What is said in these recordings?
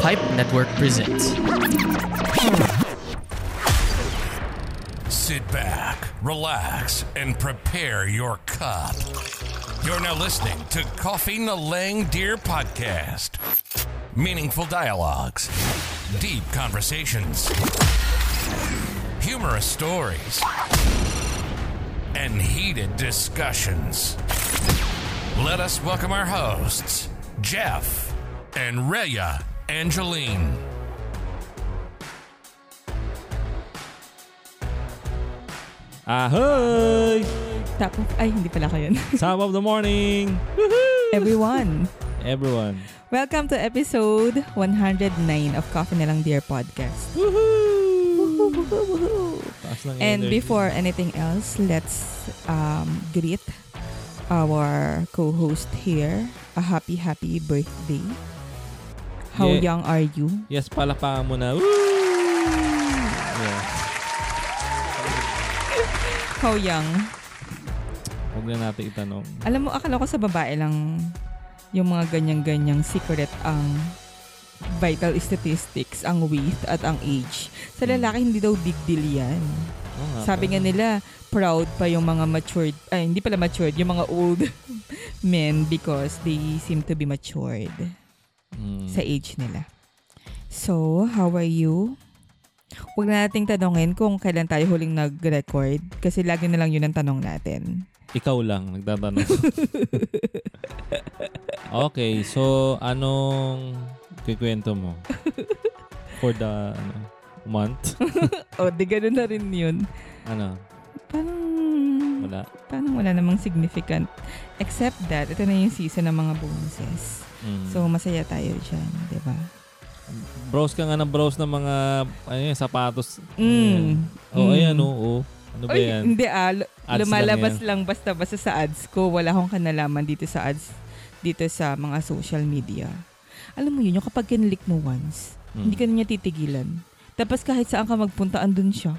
Pipe Network presents. Sit back, relax, and prepare your cup. You're now listening to Coffee na Lang Dear Podcast. Meaningful dialogues, deep conversations, humorous stories, and heated discussions. Let us welcome our hosts, Jeff and Rhea Angeline. Ahoy! Hindi pala kayo. Top of the morning! Everyone, welcome to episode 109 of Coffee na Lang Dear Podcast. And before anything else, let's greet our co-host here. A happy birthday. How young are you? Yes, palakpakan mo na. Woo! Yeah. How young? Huwag na natin itanong. Alam mo, akala ko sa babae lang yung mga ganyang-ganyang secret ang vital statistics, ang weight at ang age. Sa lalaki, hindi daw big deal yan. Sabi nga nila, proud pa yung mga matured, hindi pala matured, yung mga old men because they seem to be matured sa age nila. So, how are you? Huwag na nating tanongin kung kailan tayo huling nag-record kasi lagi na lang yun ang tanong natin. Ikaw lang nagtatanong. Okay, so anong kikwento mo? For the month? Di ganun na rin yun. Ano? Parang wala namang significant. Except that, ito na yung season ng mga bonuses. So, masaya tayo dyan, di ba? Browse ka nga ng browse ng mga sapatos. Ayan, oo. Ano ba yan? Hindi lumalabas lang basta-basta sa ads ko. Wala akong kanalaman dito sa ads, dito sa mga social media. Alam mo yun, yung kapag kinlik mo once, hindi ka na niya titigilan. Tapos kahit saan ka magpunta, andun siya.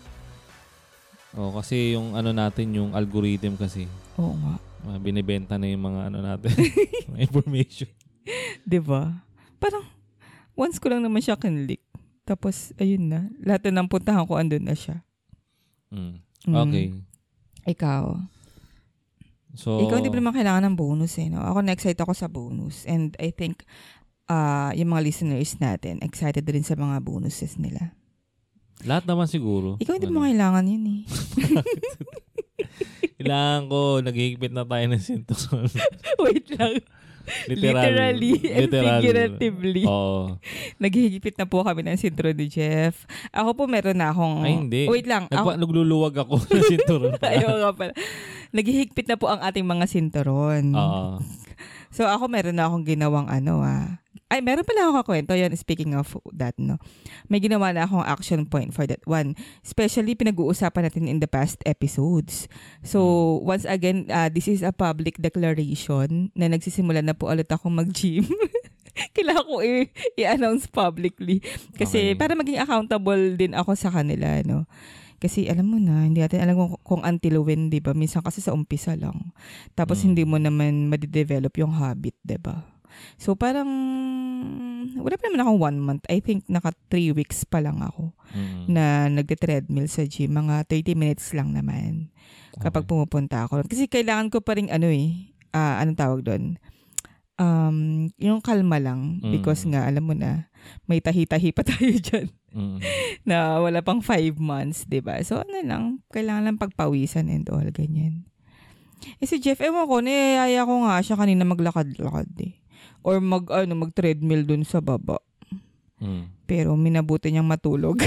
Kasi yung natin, yung algorithm kasi. Oo nga. Binibenta na yung mga natin. Information. Diba? Parang, once ko lang naman siya kinlik. Tapos, ayun na. Lahat na ng puntahan ko, andun na siya. Okay. Ikaw? So, ikaw hindi pa naman kailangan ng bonus no? Ako na-excite ako sa bonus. And I think, yung mga listeners natin, excited rin sa mga bonuses nila. Lahat naman siguro. Ikaw hindi mo kailangan yun eh. Kailangan ko, naghihigpit na tayo ng sinturon. Wait lang. Literally and figuratively. Oo. Naghihigpit na po kami ng sintro ni Jeff. Ako po meron na akong... Ay, hindi. Wait lang. Nagluluwag ako ng sinturon. Ayaw nga pala. Naghihigpit na po ang ating mga sinturon. Oo. So ako meron na akong ginawang meron pala ako kakwento. Yan, speaking of that, no. May ginawa na akong action point for that one. Especially, pinag-uusapan natin in the past episodes. So, once again, this is a public declaration na nagsisimula na po ulit akong mag-gym. Kailangan ko i-announce publicly. Kasi, para maging accountable din ako sa kanila, no. Kasi alam mo na, hindi natin alam kung until when, di ba? Minsan kasi sa umpisa lang. Tapos hindi mo naman madidevelop yung habit, di ba? So parang, wala pa naman akong 1 month. I think naka 3 weeks pa lang ako na nagte-treadmill sa gym. Mga 30 minutes lang naman kapag pumupunta ako. Kasi kailangan ko pa rin anong tawag doon? Yung kalma lang. Because nga, alam mo na, may tahi-tahi pa tayo dyan. Na wala pang 5 months, diba? So, kailangan lang pagpawisan and all, ganyan. Si Jeff, ewan ko, niyayaya ko nga siya kanina maglakad-lakad or mag-treadmill dun sa baba. Pero minabuti niyang matulog.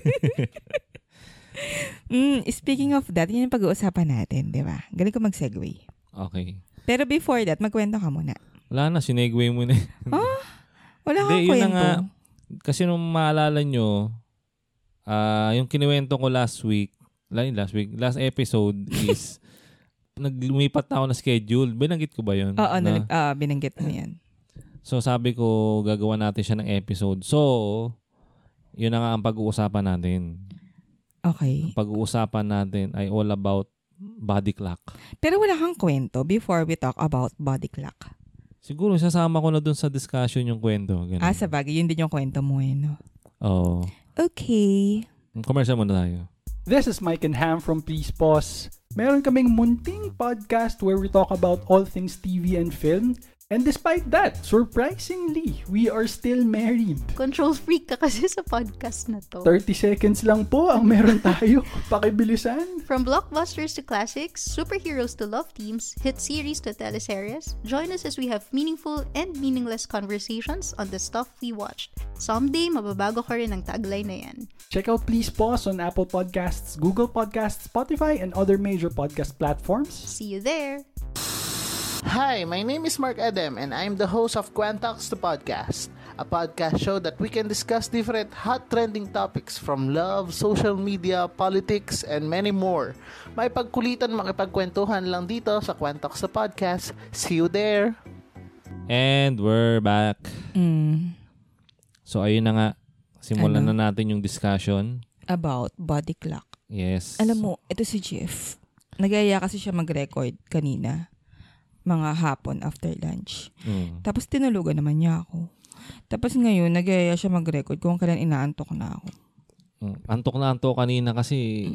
Speaking of that, yun yung pag-uusapan natin, diba? Galing ko mag-segue. Okay. Pero before that, magkwento ka muna. Wala na, sinegue mo na. Wala kang kwento. Nga, kasi nung maalala nyo, yung kiniwento ko last episode is naglumipat na ako na schedule. Binanggit ko ba yun? Oo, binanggit mo yan. So sabi ko, gagawa natin siya ng episode. So, yun na nga ang pag-uusapan natin. Okay. Ang pag-uusapan natin ay all about body clock. Pero wala kang kwento before we talk about body clock. Siguro sasama ko na dun sa discussion yung kwento. Ganun. Sa bagay, yun din yung kwento mo no? Oo. Okay. Commercial muna tayo. This is Mike and Ham from Please Pause. Meron kaming munting podcast where we talk about all things TV and film. And despite that, surprisingly, we are still married. Control freak ka kasi sa podcast na to. 30 seconds lang po ang meron tayo. Pakibilisan. From blockbusters to classics, superheroes to love teams, hit series to teleseries, join us as we have meaningful and meaningless conversations on the stuff we watched. Someday, mababago ka rin ang tagline na yan. Check out Please Pause on Apple Podcasts, Google Podcasts, Spotify, and other major podcast platforms. See you there! Hi, my name is Mark Edem and I'm the host of Quantox the Podcast, a podcast show that we can discuss different hot trending topics from love, social media, politics, and many more. May pagkulitan makipagkwentuhan lang dito sa Quantox the Podcast. See you there! And we're back. So ayun na nga, simulan na natin yung discussion. About body clock. Yes. Alam mo, ito si Jeff. Nag-aya kasi siya mag-record kanina. Mga hapon after lunch. Tapos tinulugan naman niya ako. Tapos ngayon, nag-aya siya mag-record kung kailan inaantok na ako. Antok na antok kanina kasi,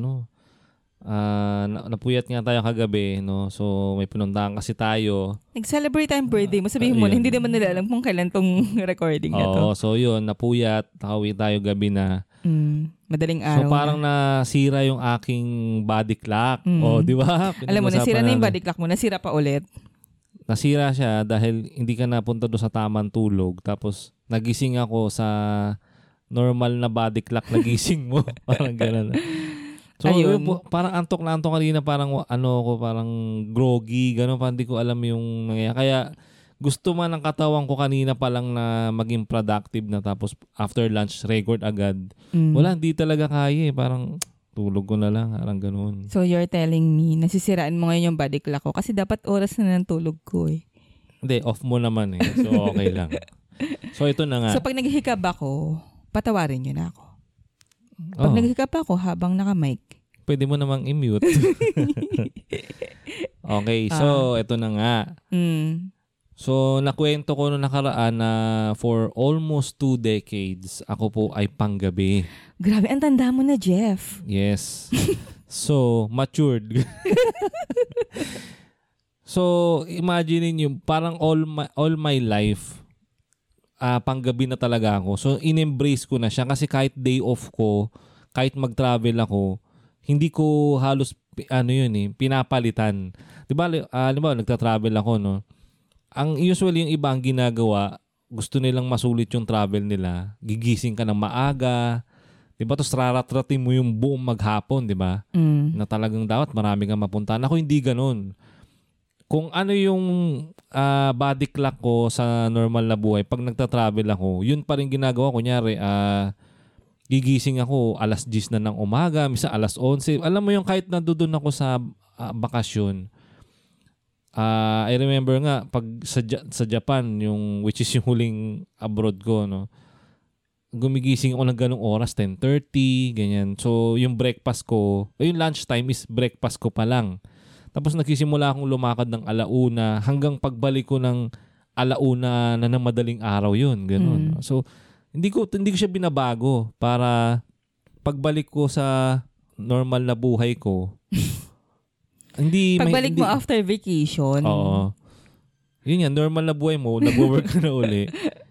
napuyat nga tayo kagabi, no? So, may pinuntahan kasi tayo. Nag-celebrate tayong birthday mo. Sabihin mo na, hindi naman nila alam kung kailan tong recording na to. Oo, so yun, napuyat. Nakauwi tayo gabi na. Madaling araw. So, parang nasira yung aking body clock. O, di ba? Alam mo, nasira na yung body clock mo. Nasira pa ulit. Nasira siya dahil hindi ka napunta doon sa tamang tulog. Tapos, nagising ako sa normal na body clock na gising mo. Parang gano'n. So, parang antok na antok kanina. Parang, parang groggy. Gano'n. Parang hindi ko alam yung nangyayari. Kaya, gusto man ng katawan ko kanina pa lang na maging productive na tapos after lunch, record agad. Wala, hindi talaga kaya. Parang tulog ko na lang. Parang ganun. So you're telling me, nasisiraan mo ngayon yung body clock ko kasi dapat oras na ng tulog ko eh. Hindi, off mo naman eh. So okay lang. So ito na nga. So pag naghihikab ako, patawarin nyo na ako. Pag naghihikab ako habang naka-mic. Pwede mo namang i-mute. Okay, so ito na nga. So, nakwento ko noong nakaraan na for almost 2 decades, ako po ay panggabi. Grabe, ang tanda mo na, Jeff. Yes. So, matured. So, imagine niyo, parang all my life, panggabi na talaga ako. So, in-embrace ko na siya kasi kahit day off ko, kahit mag-travel ako, hindi ko halos, pinapalitan. Diba, nagta-travel ako, no? Ang usually yung iba ang ginagawa, gusto nilang masulit yung travel nila. Gigising ka ng maaga. 'Di ba? Tapos raratratin mo yung buong maghapon, 'di ba? Na talagang dapat marami kang mapuntahan. Ako hindi ganoon. Kung ano yung body clock ko sa normal na buhay, pag nagta-travel ako, yun pa rin ginagawa. Kunyari, gigising ako alas 10 na ng umaga, misa alas 11. Alam mo yung kahit nandoon ako sa bakasyon, I remember nga pag sa Japan, which is yung huling abroad ko, no, gumigising ako ng ganung oras, 10:30, ganyan. So yung breakfast ko, yung lunchtime is breakfast ko pa lang. Tapos nagsisimula akong lumakad ng 1:00 hanggang pagbalik ko ng 1:00 na ng madaling araw yun, ganun. So hindi ko siya binabago para pagbalik ko sa normal na buhay ko. Pagbalik mo after vacation. Oo. Yun yan, normal na buhay mo, nag-work ka na uli.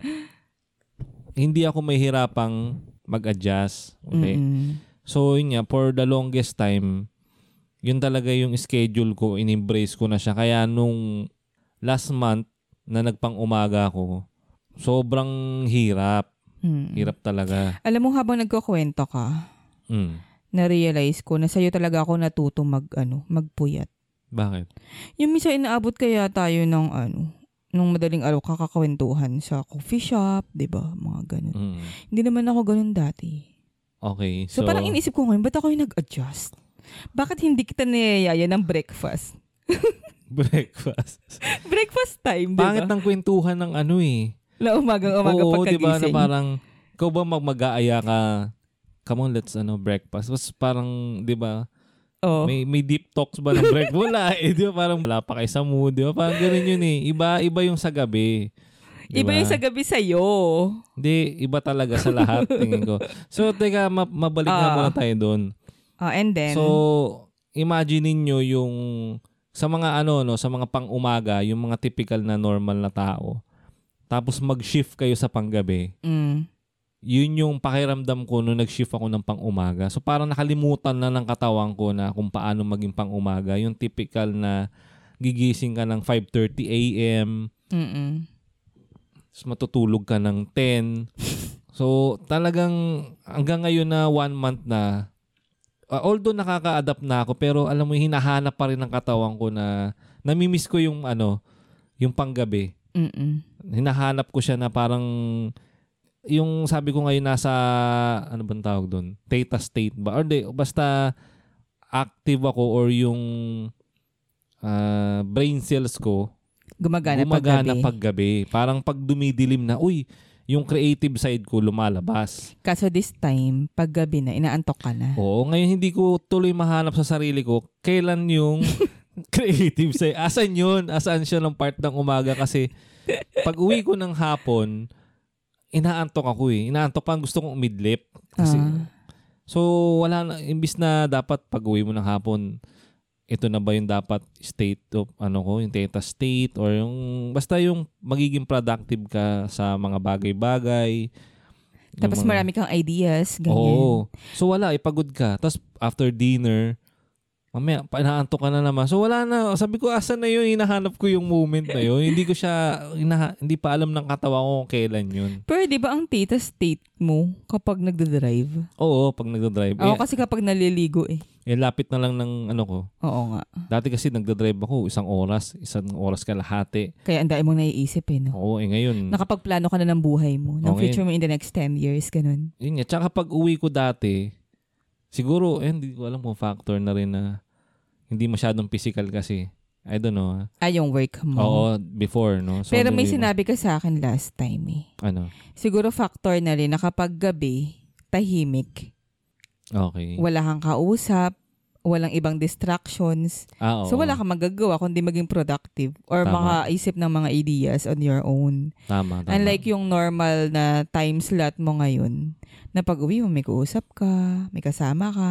Hindi ako mahihirapang mag-adjust. Okay? So, yun nga, for the longest time, yun talaga yung schedule ko, in-embrace ko na siya. Kaya nung last month na nagpang-umaga ako, sobrang hirap. Hirap talaga. Alam mo, habang nagkukwento ka, na-realize ko na sa'yo talaga ako natuto magpuyat. Bakit? Yung misa inaabot kaya tayo ng nung madaling araw kakakwentuhan sa coffee shop, 'di ba? Mga ganun. Hindi naman ako ganun dati. Okay. So parang inisip ko ngayon, ba't ako yung nag-adjust? Bakit hindi kita niyayaya ng breakfast? Breakfast time, 'di ba? Pangit ng kwentuhan ng Na umagang-umaga pagkagising. Oo, 'di ba, na parang ikaw ba mag-aaya ka, come on, let's breakfast. Tapos parang, 'di ba, Oh. May deep talks ba ng break? Wala eh. Di ba? Parang wala pa kayo sa mood. Di ba? Parang ganun yun eh. Iba yung sa gabi. Diba? Iba yung sa gabi sa'yo. Hindi, iba talaga sa lahat. Tingin ko. So, teka, mabalik nga muna tayo doon. And then? So, imagine niyo yung sa mga sa mga pang-umaga, yung mga typical na normal na tao. Tapos mag-shift kayo sa panggabi. Yun yung pakiramdam ko nung nag-shift ako ng pang-umaga. So parang nakalimutan na ng katawan ko na kung paano maging pang-umaga. Yung typical na gigising ka ng 5:30 a.m. Tapos matutulog ka ng 10. So talagang hanggang ngayon na 1 month na, although nakaka-adapt na ako, pero alam mo, hinahanap pa rin ng katawan ko na namimiss ko yung yung panggabi. Hinahanap ko siya na parang yung sabi ko ngayon nasa, ano bang tawag doon? Theta state ba? Or basta active ako or yung brain cells ko gumagana paggabi. Parang pag dumidilim na, yung creative side ko lumalabas. Kaso this time, paggabi na, inaantok ka na. Oo, ngayon hindi ko tuloy mahanap sa sarili ko kailan yung creative side. Asan yun? Asan siya ng part ng umaga? Kasi pag uwi ko ng hapon, inaantok ako eh. Inaantok pa, gusto kong umidlip. Kasi, so, wala na. Imbis na dapat pag-uwi mo ng hapon, ito na ba yung dapat state of, yung theta state or yung, basta yung magiging productive ka sa mga bagay-bagay. Tapos marami kang ideas, ganyan. Oo. So, wala. Ipagod ka. Tapos, after dinner, mamaya, inaantok ka na naman. So, wala na. Sabi ko, asan na yun? Hinahanap ko yung moment na yun. Hindi ko siya, hindi pa alam ng katawan ko kung kailan yun. Pero di ba ang theta state mo kapag nagdadrive? Oo, pag nagdadrive. Ako kasi kapag naliligo eh. Lapit na lang ng ko. Oo nga. Dati kasi nagdadrive ako, isang oras kalahati. Kaya ang dami mong naiisip eh, no? Oo, ngayon. Nakapagplano ka na ng buhay mo, ng future mo in the next 10 years, ganun. Yun nga. Tsaka pag uwi ko dati, siguro, hindi ko alam kung factor na rin na hindi masyadong physical kasi. I don't know. Yung work mo. Oo, before, no? So, pero may sinabi ka sa akin last time eh. Ano? Siguro factor na rin na kapag gabi, tahimik. Okay. Wala kang kausap, walang ibang distractions. So wala kang magagawa kundi maging productive or makaisip ng mga ideas on your own. Tama. Unlike yung normal na time slot mo ngayon, na pag-uwi mo may kausap ka, may kasama ka.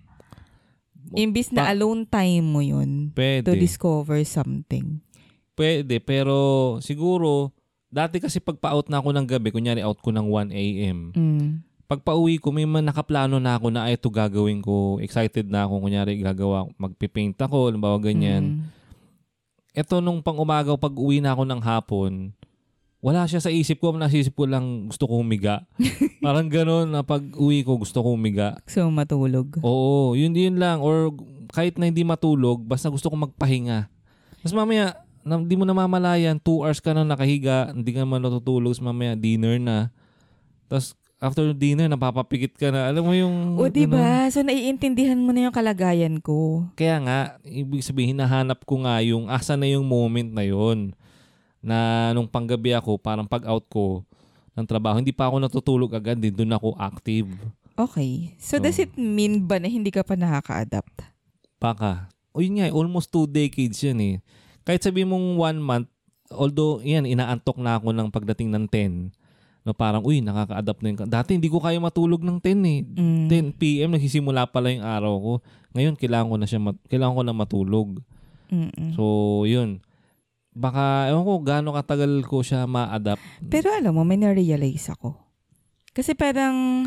Imbis na alone time mo yun to discover something. Pwede, pero siguro, dati kasi pagpa-out na ako ng gabi, kunyari out ko ng 1 a.m., pag pauwi ko, may nakaplano na ako na ito gagawin ko. Excited na ako. Kunyari, magpipaint ako, halimbawa ganyan. Ito nung pang-umaga, pag uwi na ako ng hapon, wala siya sa isip ko. Nasisip ko lang, gusto ko humiga. Parang gano'n na pag uwi ko, gusto ko humiga. So, matulog. Oo, yun lang. Or kahit na hindi matulog, basta gusto ko magpahinga. Tapos mamaya, hindi mo namamalayan, 2 hours ka na nakahiga, hindi ka naman natutulog, mamaya dinner na. Tapos, after dinner, napapapikit ka na. Alam mo yung... O, diba? So, naiintindihan mo na yung kalagayan ko. Kaya nga, ibig sabihin, nahanap ko nga yung asa na yung moment na yun. Na nung panggabi ako, parang pag-out ko ng trabaho, hindi pa ako natutulog agad, din doon ako active. Okay. So, does it mean ba na hindi ka pa nakaka-adapt? Baka. O yun nga, almost 2 decades yan eh. Kahit sabihin mong 1 month, although, yan, inaantok na ako ng pagdating ng 10. No, parang, nakaka-adapt na yun. Dati hindi ko kaya matulog ng 10 eh. 10 p.m. nagsisimula pala yung araw ko. Ngayon, kailangan ko na matulog. So, yun. Baka, ewan ko, gaano katagal ko siya ma-adapt. Pero alam mo, may na-realize ako. Kasi parang,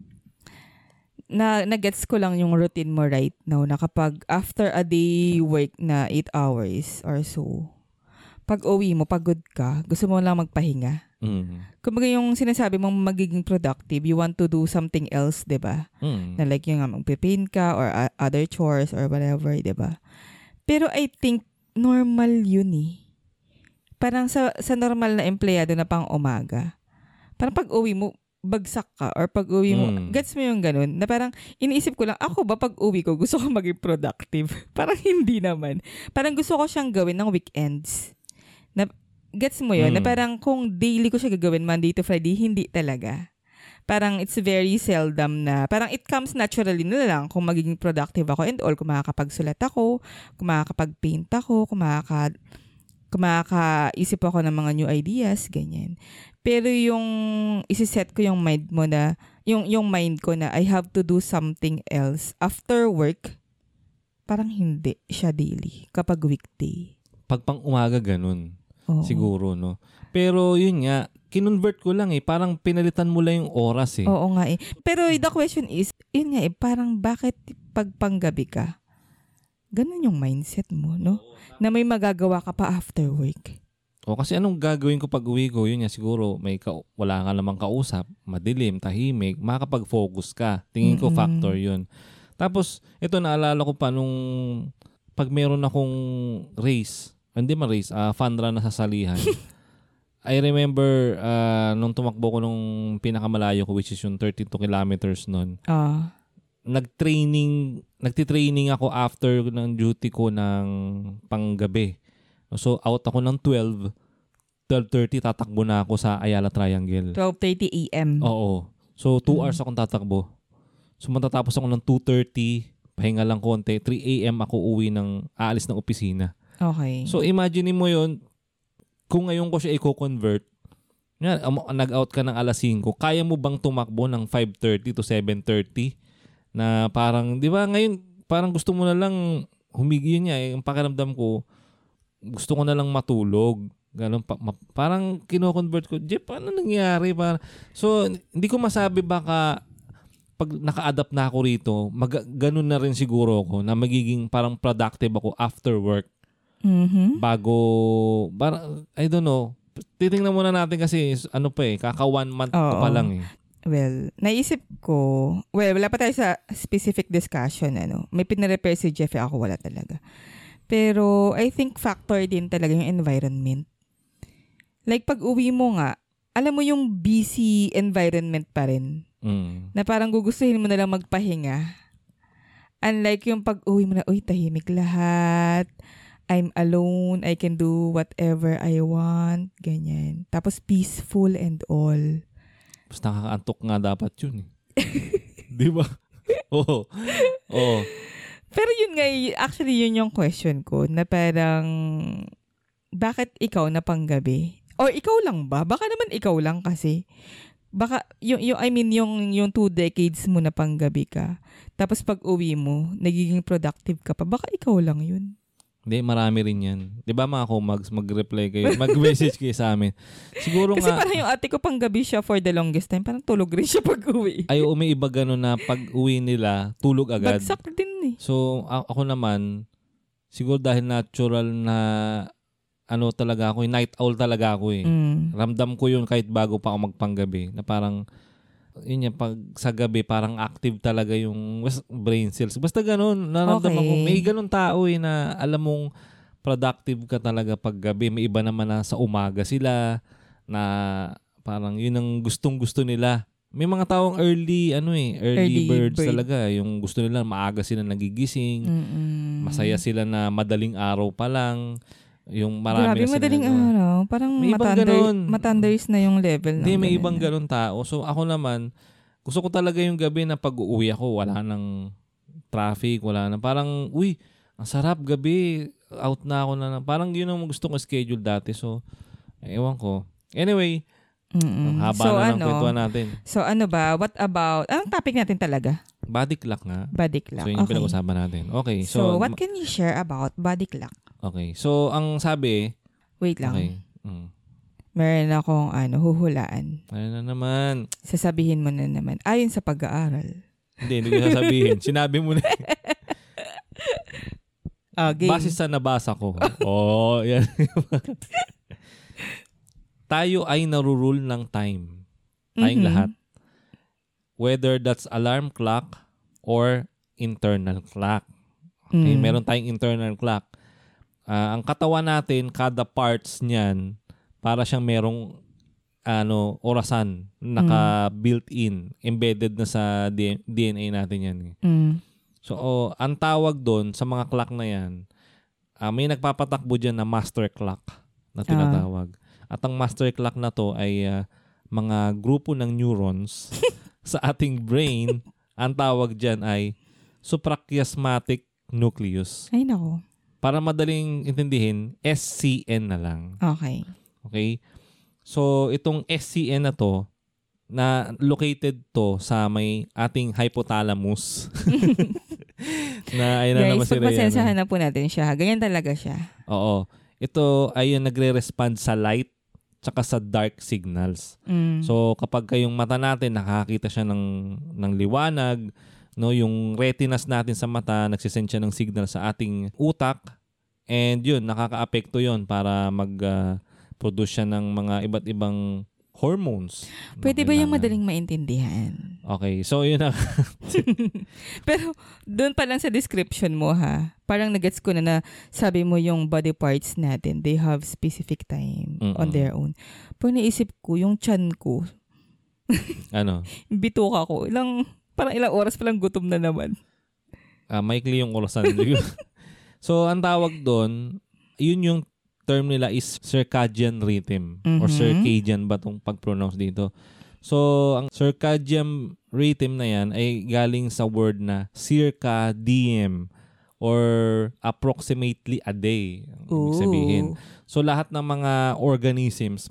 na-gets ko lang yung routine mo right now na kapag after a day work na 8 hours or so, pag uwi mo, pagod ka, gusto mo lang magpahinga. Kumbaga yung sinasabi mong magiging productive, you want to do something else, diba? Na like yung magpipaint ka or other chores or whatever, diba? Pero I think normal yun eh. Parang sa normal na empleyado na pang umaga, parang pag uwi mo, bagsak ka or pag uwi mo, gets mo yung ganun, na parang iniisip ko lang, ako ba pag uwi ko, gusto ko maging productive? Parang hindi naman. Parang gusto ko siyang gawin ng weekends. Na, gets mo yun? Na parang kung daily ko siya gagawin, Monday to Friday, hindi talaga. parang it's very seldom na, parang it comes naturally na lang kung magiging productive ako and all, kung makakapagsulat ako, kung makakapag-paint ako, kung makakaisip ako ng mga new ideas, ganyan. Pero yung isiset ko yung mind mo na, yung mind ko na I have to do something else after work, parang hindi siya daily kapag weekday. Pag pang umaga ganun. Oo. Siguro, no? Pero yun nga, kinonvert ko lang parang pinalitan mo lang yung oras Oo nga Pero the question is, yun nga parang bakit pag panggabi ka, ganun yung mindset mo, no? Na may magagawa ka pa after work. Kasi anong gagawin ko pag uwi ko? Yun nga siguro, wala ka namang kausap, madilim, tahimik, makakapag-focus ka. Tingin ko factor yun. Tapos, ito naalala ko pa nung pag meron akong race, fun run na sasalihan. I remember nung tumakbo ko nung pinakamalayo ko, which is yung 32 kilometers nun. Nagtitraining ako after ng duty ko ng panggabi. So out ako ng 12:30 tatakbo na ako sa Ayala Triangle. 12:30 a.m. Oo. So 2 hours akong tatakbo. So matatapos ako ng 2:30, pahinga lang konti, 3 a.m. ako aalis ng opisina. Okay. So imagine mo yon, kung ngayon ko siya i-convert, nag-out ka ng alas 5, kaya mo bang tumakbo ng 5:30 to 7:30? Na parang, di ba ngayon, parang gusto mo na lang humigi niya. Yung pakiramdam ko, gusto ko na lang matulog. Ganun, parang kino-convert ko, Jeff, ano nangyari? So, hindi ko masabi baka pag naka-adapt na ako rito, ganun na rin siguro ako na magiging parang productive ako after work. Bago, I don't know, titingnan muna natin kasi kaka 1 month pa lang . Well, naisip ko, wala pa tayo sa specific discussion, May pinarepair si Jeff, ako wala talaga. Pero, I think factor din talaga yung environment. Like, pag uwi mo nga, alam mo yung busy environment pa rin. Na parang gugustuhin mo na lang magpahinga. Unlike yung pag uwi mo na, tahimik lahat. I'm alone. I can do whatever I want. Ganyan. Tapos peaceful and all. Mas nakakaantok nga dapat yun . Di ba? Oo. Pero yun nga, actually yun yung question ko, na parang, bakit ikaw na panggabi? Or ikaw lang ba? Baka naman ikaw lang kasi. Baka, yung 2 decades mo na panggabi ka. Tapos pag uwi mo, nagiging productive ka pa. Baka ikaw lang yun. Hindi, marami rin yan. Di ba mga komags, mag-reply kayo, mag-message kayo sa amin. Siguro kasi parang yung ate ko panggabi siya for the longest time. Parang tulog rin siya pag uwi. Ay, umiiba gano'n na pag uwi nila, tulog agad. Bagsak din . So, ako naman, siguro dahil natural na talaga ako, night owl talaga ako . Ramdam ko yun kahit bago pa ako magpanggabi. Na parang, yun yan, pag sa gabi, parang active talaga yung brain cells. Basta ganun, naramdaman ko. May ganun tao na alam mong productive ka talaga pag gabi. May iba naman na sa umaga sila, na parang yun ang gustong-gusto nila. May mga taong early birds talaga. Yung gusto nila, maaga sila nagigising. Masaya sila na madaling araw pa lang. Yung marami grabe, madaling araw. Parang matanders na yung level. Hindi, may ibang ganun tao. So ako naman, gusto ko talaga yung gabi na pag-uwi ako, wala nang traffic, wala nang parang, ang sarap gabi, out na ako na. Parang yun ang gusto ko schedule dati. So, ewan ko. Anyway, haba na ng kwentuhan natin. So what about, anong topic natin talaga? Body clock nga. Body clock. So yun yung pinag-usapan natin. Okay. So what can you share about body clock? Okay. So, ang sabi... Wait lang. Okay. Meron akong huhulaan. Ano na naman? Sasabihin mo na naman. Ayon sa pag-aaral. Hindi ko sasabihin. Sinabi mo na. Game. Base sa nabasa ko. Yan. Tayo ay narurule ng time. Tayong lahat. Whether that's alarm clock or internal clock. Okay, meron tayong internal clock. Ang katawan natin, kada parts niyan, para siyang merong orasan, naka-built-in, embedded na sa DNA natin yan. So, ang tawag doon sa mga clock na yan, may nagpapatakbo dyan na master clock na tinatawag. At ang master clock na to ay mga grupo ng neurons sa ating brain. Ang tawag dyan ay suprachiasmatic nucleus. Ay, nako. Para madaling intindihin, SCN na lang. Okay. Okay? So, itong SCN na to, na located to sa may ating hypothalamus. Na ayun na naman Guys, si Rhea. pagpasensahan na po natin siya. Ganyan talaga siya. Oo. Ito ay yung nagre-respond sa light tsaka sa dark signals. So, kapag kayong mata natin, nakakita siya ng liwanag, no, yung retinas natin sa mata, nagsisend siya ng signal sa ating utak, and yun, nakaka-apekto yun para mag-produce siya ng mga iba't ibang hormones. Pwede ba yung madaling maintindihan? Okay, so yun na. Pero doon pa lang sa description mo ha, parang nagets ko na sabi mo yung body parts natin, they have specific time on their own. Pero naisip ko, yung tiyan ko, ano? bituka ko, parang ilang oras pa lang gutom na naman. Maikli yung orasan. So, ang tawag doon, yun yung term nila is circadian rhythm or circadian ba itong pag-pronounce dito. So, ang circadian rhythm na yan ay galing sa word na circa diem or approximately a day. Ibig sabihin. So, lahat ng mga organisms,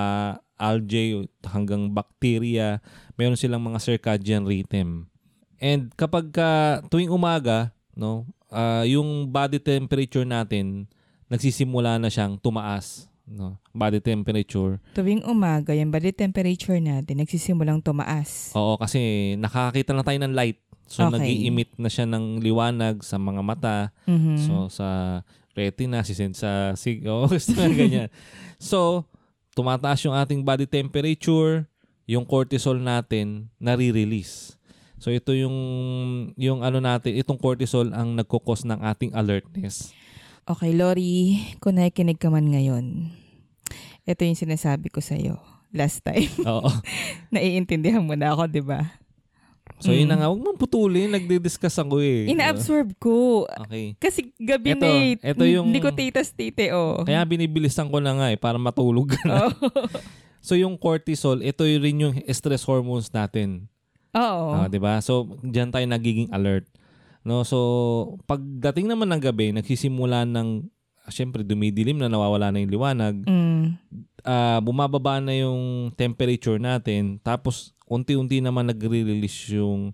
algae hanggang bacteria, mayroon silang mga circadian rhythm. And kapag tuwing umaga, no, yung body temperature natin nagsisimula na siyang tumaas, no, body temperature. Tuwing umaga, yung body temperature natin nagsisimulang tumaas. Oo, kasi nakakita na tayo ng light. So nag-i-emit na siya ng liwanag sa mga mata. So sa retina, sisend sa ganyan. So tumataas yung ating body temperature, yung cortisol natin nare-release. So ito yung ano natin, itong cortisol ang nagkukos ng ating alertness. Okay, Lori, kung nakikinig ka man ngayon, ito yung sinasabi ko sa'yo last time. Oo. Naiintindihan mo na ako, di ba? So yun na nga, huwag mong putulin, nagdi-discuss ako eh. Ina-absorb ko. Okay. Kasi gabi Ito, na ito yung, hindi ko titas-tite, oh. Kaya binibilisan ko na nga eh, para matulog ka na. So yung cortisol, ito rin yung stress hormones natin. Oo. Diba? So diyan tayo nagiging alert. No, so pagdating naman ng gabi, nagsisimula ng syempre dumidilim na, nawawala na yung liwanag. Bumababa na yung temperature natin, tapos unti-unti naman nagre-release yung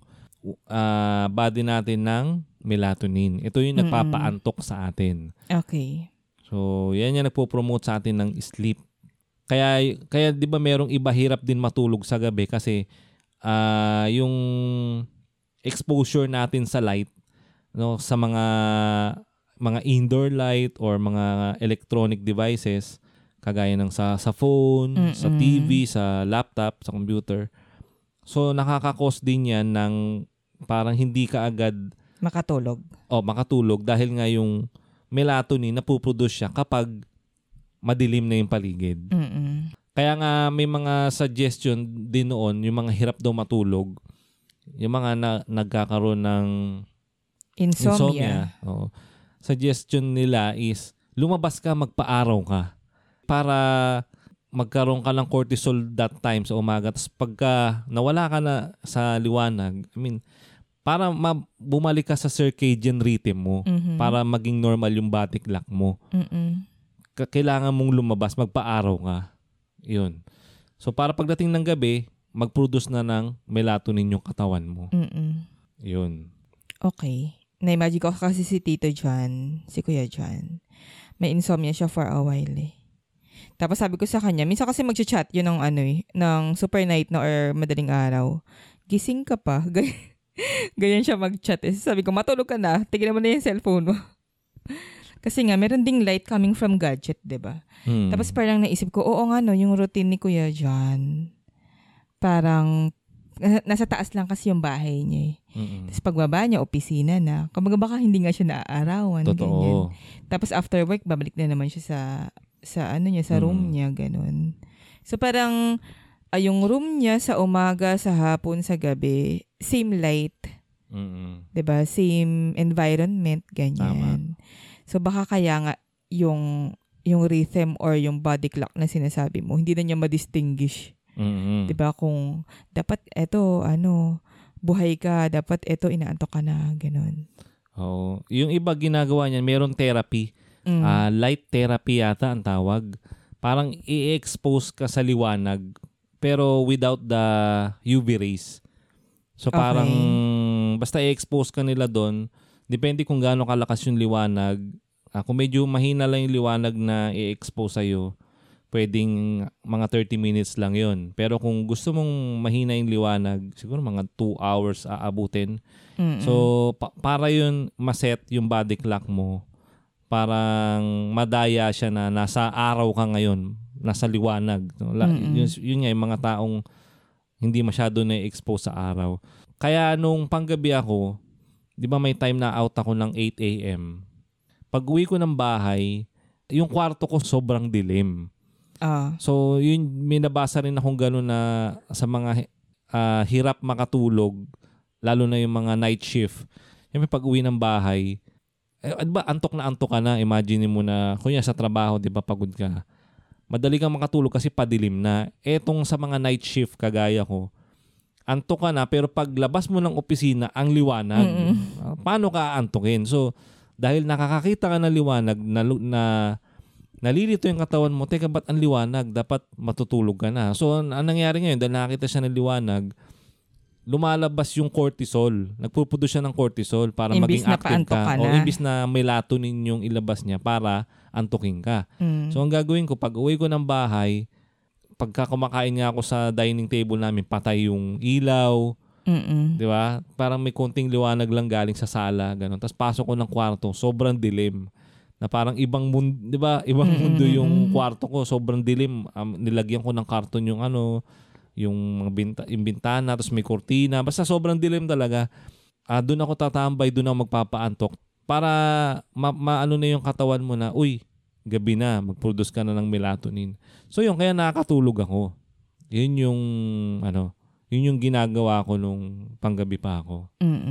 body natin ng melatonin. Ito yung nagpapaantok sa atin. Okay. So yan yung nagpo-promote sa atin ng sleep. Kaya 'di ba merong iba hirap din matulog sa gabi kasi yung exposure natin sa light, no, sa mga indoor light or mga electronic devices kagaya ng sa phone, sa TV, sa laptop, sa computer. So nakaka-cause din 'yan ng parang hindi ka agad makatulog dahil nga yung melatonin napuproduce siya kapag madilim na yung paligid. Kaya nga may mga suggestion din noon, yung mga hirap daw matulog, yung mga nagkakaroon ng insomnia. Suggestion nila is lumabas ka, magpa-araw ka para magkaroon ka ng cortisol that time sa umaga. Tapos pagka nawala ka na sa liwanag, para bumalik ka sa circadian rhythm mo, para maging normal yung body clock mo. Kailangan mong lumabas, magpa-araw ka. Yun. So para pagdating ng gabi, mag-produce na ng melatonin yung katawan mo. Yun. Okay. Na-imagine ko kasi si Tito John, si Kuya John, may insomnia siya for a while eh. Tapos sabi ko sa kanya, minsan kasi mag-chat yun ng ng super night na or madaling araw. Gising ka pa. Ganyan siya mag-chat eh. Sabi ko, matulog ka na. Tignan mo na yung cellphone mo. Kasi nga, meron ding light coming from gadget, diba? Tapos parang naisip ko, oo nga no, yung routine ni Kuya John, parang nasa taas lang kasi yung bahay niya eh. Tapos pagbaba niya, opisina na. Kumbaga baka hindi nga siya naaarawan. Totoo. Ganyan. Tapos after work, babalik na naman siya sa room niya, ganun. So parang, yung room niya sa umaga, sa hapon, sa gabi, same light. Diba? Same environment, ganyan. Tama. So baka kaya nga yung rhythm or yung body clock na sinasabi mo, hindi na niya ma-distinguish Mm-hmm. 'Di ba? Kung dapat eto buhay ka, dapat eto inaantok ka na, ganun. Oo. Yung iba ginagawa niyan, meron therapy. Light therapy yata ang tawag. Parang i-expose ka sa liwanag pero without the UV rays. So parang basta i-expose ka nila doon, depende kung gaano kalakas yung liwanag. Kung medyo mahina lang yung liwanag na i-expose sa'yo, pwedeng mga 30 minutes lang yon. Pero kung gusto mong mahina yung liwanag, siguro mga 2 hours aabutin. So para yun maset yung body clock mo, parang madaya siya na nasa araw ka ngayon, nasa liwanag. Yun nga yung mga taong hindi masyado na-expose sa araw. Kaya nung panggabi ako, di ba may time na out ako ng 8 a.m. Pag uwi ko ng bahay, yung kwarto ko sobrang dilim. So yun, may nabasa rin akong gano'n na sa mga hirap makatulog, lalo na yung mga night shift. Yung pag uwi ng bahay, diba antok ka na, imagine mo na, kunya sa trabaho, di ba pagod ka. Madali kang makatulog kasi padilim na. Etong sa mga night shift kagaya ko, antok ka na pero paglabas mo ng opisina, ang liwanag. Paano ka aantukin? So, dahil nakakakita ka ng liwanag na nalilito yung katawan mo, teka ba't ang liwanag? Dapat matutulog ka na. So, ang nangyari ngayon, dahil nakakita siya ng liwanag, lumalabas yung cortisol. Nagpuproduce siya ng cortisol para imbis maging active ka. O imbis na melatonin yung ilabas niya para antukin ka. So ang gagawin ko, pag uwi ko ng bahay, pagka kumakain nga ako sa dining table namin, patay yung ilaw. Di ba? Parang may konting liwanag lang galing sa sala. Ganun. Tapos pasok ko ng kwarto, sobrang dilim. Na parang ibang mundo, di ba? Ibang mundo yung kwarto ko, sobrang dilim. Nilagyan ko ng karton yung yung bintana, tapos may kortina. Basta sobrang dilim talaga. Doon ako tatambay, doon ako magpapaantok. Para maano na yung katawan mo na, uy, gabi na, mag-produce ka na ng melatonin. So yun, kaya nakakatulog ako. Yun yung ginagawa ko nung panggabi pa ako.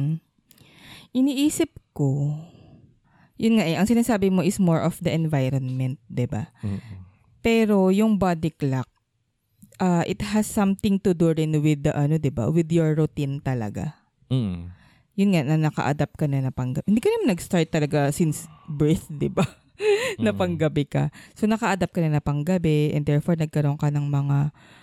Iniisip ko, yun nga ang sinasabi mo is more of the environment, diba? Pero yung body clock, it has something to do rin with the diba? With your routine talaga. Yun nga, na naka-adapt ka na panggabi. Hindi ka naman nag-start talaga since birth, diba? Na panggabi ka. So, naka-adapt ka na panggabi and therefore nagkaroon ka ng mga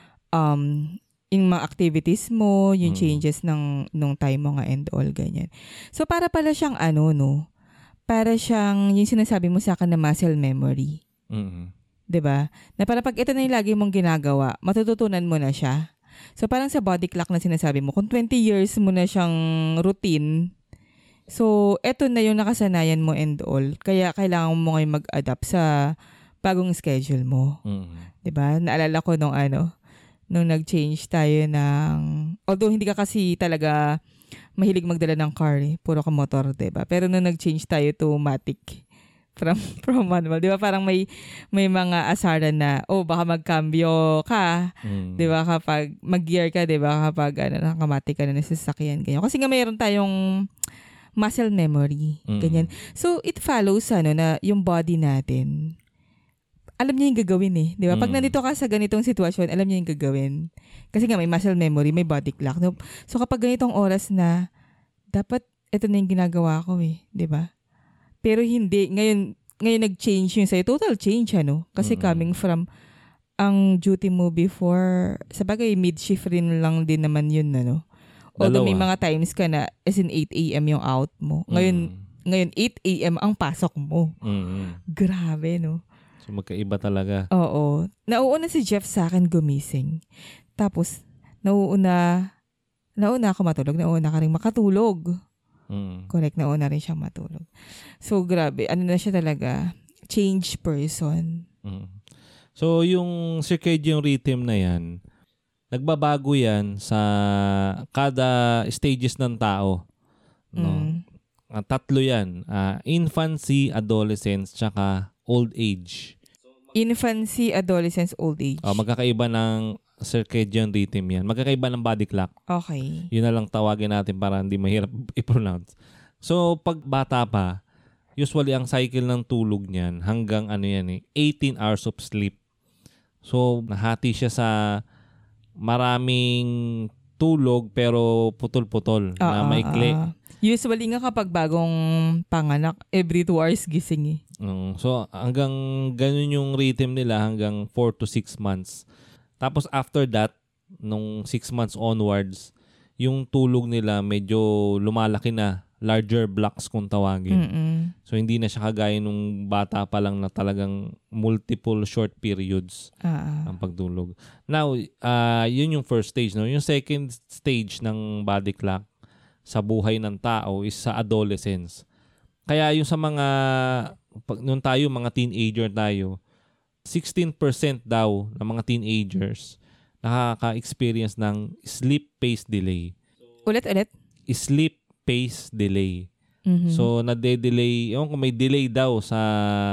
yung mga activities mo, yung changes nung time mo nga and all, ganyan. So, para pala siyang para siyang yung sinasabi mo sa akin na muscle memory. 'Di ba? Na para pag ito na yung lagi mong ginagawa, matututunan mo na siya. So parang sa body clock na sinasabi mo, kung 20 years mo na siyang routine, so ito na yung nakasanayan mo and all. Kaya kailangan mo ngayon mag-adapt sa bagong schedule mo. 'Di ba? Naalala ko nung nag-change tayo ng, although hindi ka kasi talaga mahilig magdala ng car, puro ka motor, 'di ba? Pero nung nag-change tayo to matic from manual, 'di ba? Parang may mga asaran na baka magkambyo ka, 'di ba? Kapag mag-gear ka, 'di ba? Kapag nakamatic ka na sa sasakyan ganyan. Kasi nga mayroon tayong muscle memory, ganyan. So it follows na yung body natin, alam niya yung gagawin 'di ba? Pag nandito ka sa ganitong sitwasyon, alam niya yung gagawin. Kasi nga may muscle memory, may body clock. No? So kapag ganitong oras na, dapat ito na yung ginagawa ko 'di ba? Pero hindi. Ngayon nag-change yung sa'yo. Total change, Kasi coming from ang duty mo before, sabagay, mid-shift rin lang din naman yun, Although may mga times ka na, as in 8 a.m. yung out mo. Ngayon 8 a.m. ang pasok mo. Grabe, So magkaiba talaga. Oo. Nauuna si Jeff sa akin gumising. Tapos, nauuna ako matulog. Nauuna ka rin makatulog. Correct, nauna rin siyang matulog. So, grabe. Na siya talaga? Change person. So, yung circadian rhythm na yan, nagbabago yan sa kada stages ng tao. Tatlo yan. Infancy, adolescence, tsaka old age. Infancy, adolescence, old age. Magkakaiba ng circadian rhythm yan. Magkakaiba ng body clock. Okay. Yun na lang tawagin natin para hindi mahirap i-pronounce. So, pag bata pa, usually ang cycle ng tulog niyan hanggang 18 hours of sleep. So, nahati siya sa maraming tulog pero putol-putol na maikli. Usually nga kapag bagong panganak, every 2 hours gising eh. So hanggang ganun yung rhythm nila hanggang 4 to 6 months. Tapos after that, nung 6 months onwards, yung tulog nila medyo lumalaki na, larger blocks kung tawagin. So hindi na siya kagaya nung bata pa lang na talagang multiple short periods ang pagtulog. Now, yun yung first stage. No? Yung second stage ng body clock sa buhay ng tao is sa adolescence. Kaya yung sa mga, nung tayo, mga teenager tayo, 16% daw ng mga teenagers nakaka-experience ng sleep phase delay. Ulit? Sleep phase delay. So, nade-delay, kung may delay daw sa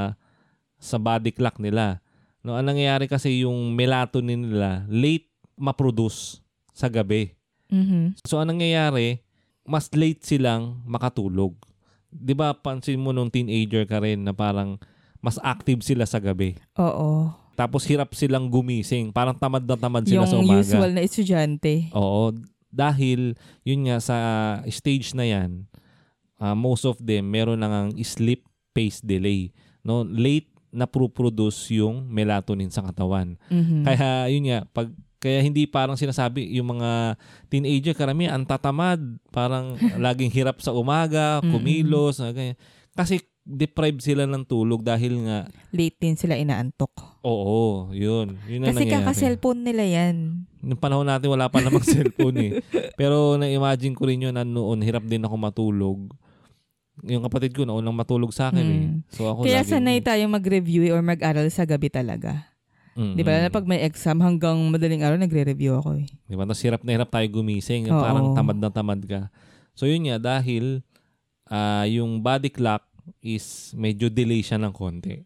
body clock nila. No, ang nangyayari kasi yung melatonin nila, late ma-produce sa gabi. So, ang nangyayari, mas late silang makatulog. 'Di ba pansin mo nung teenager ka rin na parang mas active sila sa gabi? Oo. Tapos hirap silang gumising. Parang tamad na tamad sila sa umaga. Yung usual na estudyante. Oo. Dahil, yun nga, sa stage na yan, most of them, meron nang sleep phase delay. No? Late na produce yung melatonin sa katawan. Kaya, yun nga, kaya hindi parang sinasabi, yung mga teenager, karamihan, ang tatamad. Parang laging hirap sa umaga, kumilos. Kasi, deprived sila ng tulog dahil nga late din sila inaantok. Oo, yun ang kasi nangyayari. kaka-cellphone nila yan. Nung panahon natin wala pa namang cellphone eh. Pero na-imagine ko rin yun na noon hirap din ako matulog. Yung kapatid ko naunang matulog sa akin eh. So ako kaya sanay tayong mag-review or mag-aral sa gabi talaga. Di ba? Pag may exam hanggang madaling araw nagre-review ako eh. Di ba? Tapos hirap na hirap tayo gumising. Parang tamad na tamad ka. So yun nga, dahil yung body clock is medyo delay siya ng konti.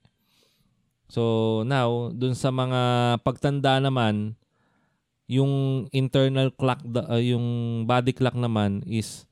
So now, dun sa mga pagtanda naman, yung internal clock, yung body clock naman is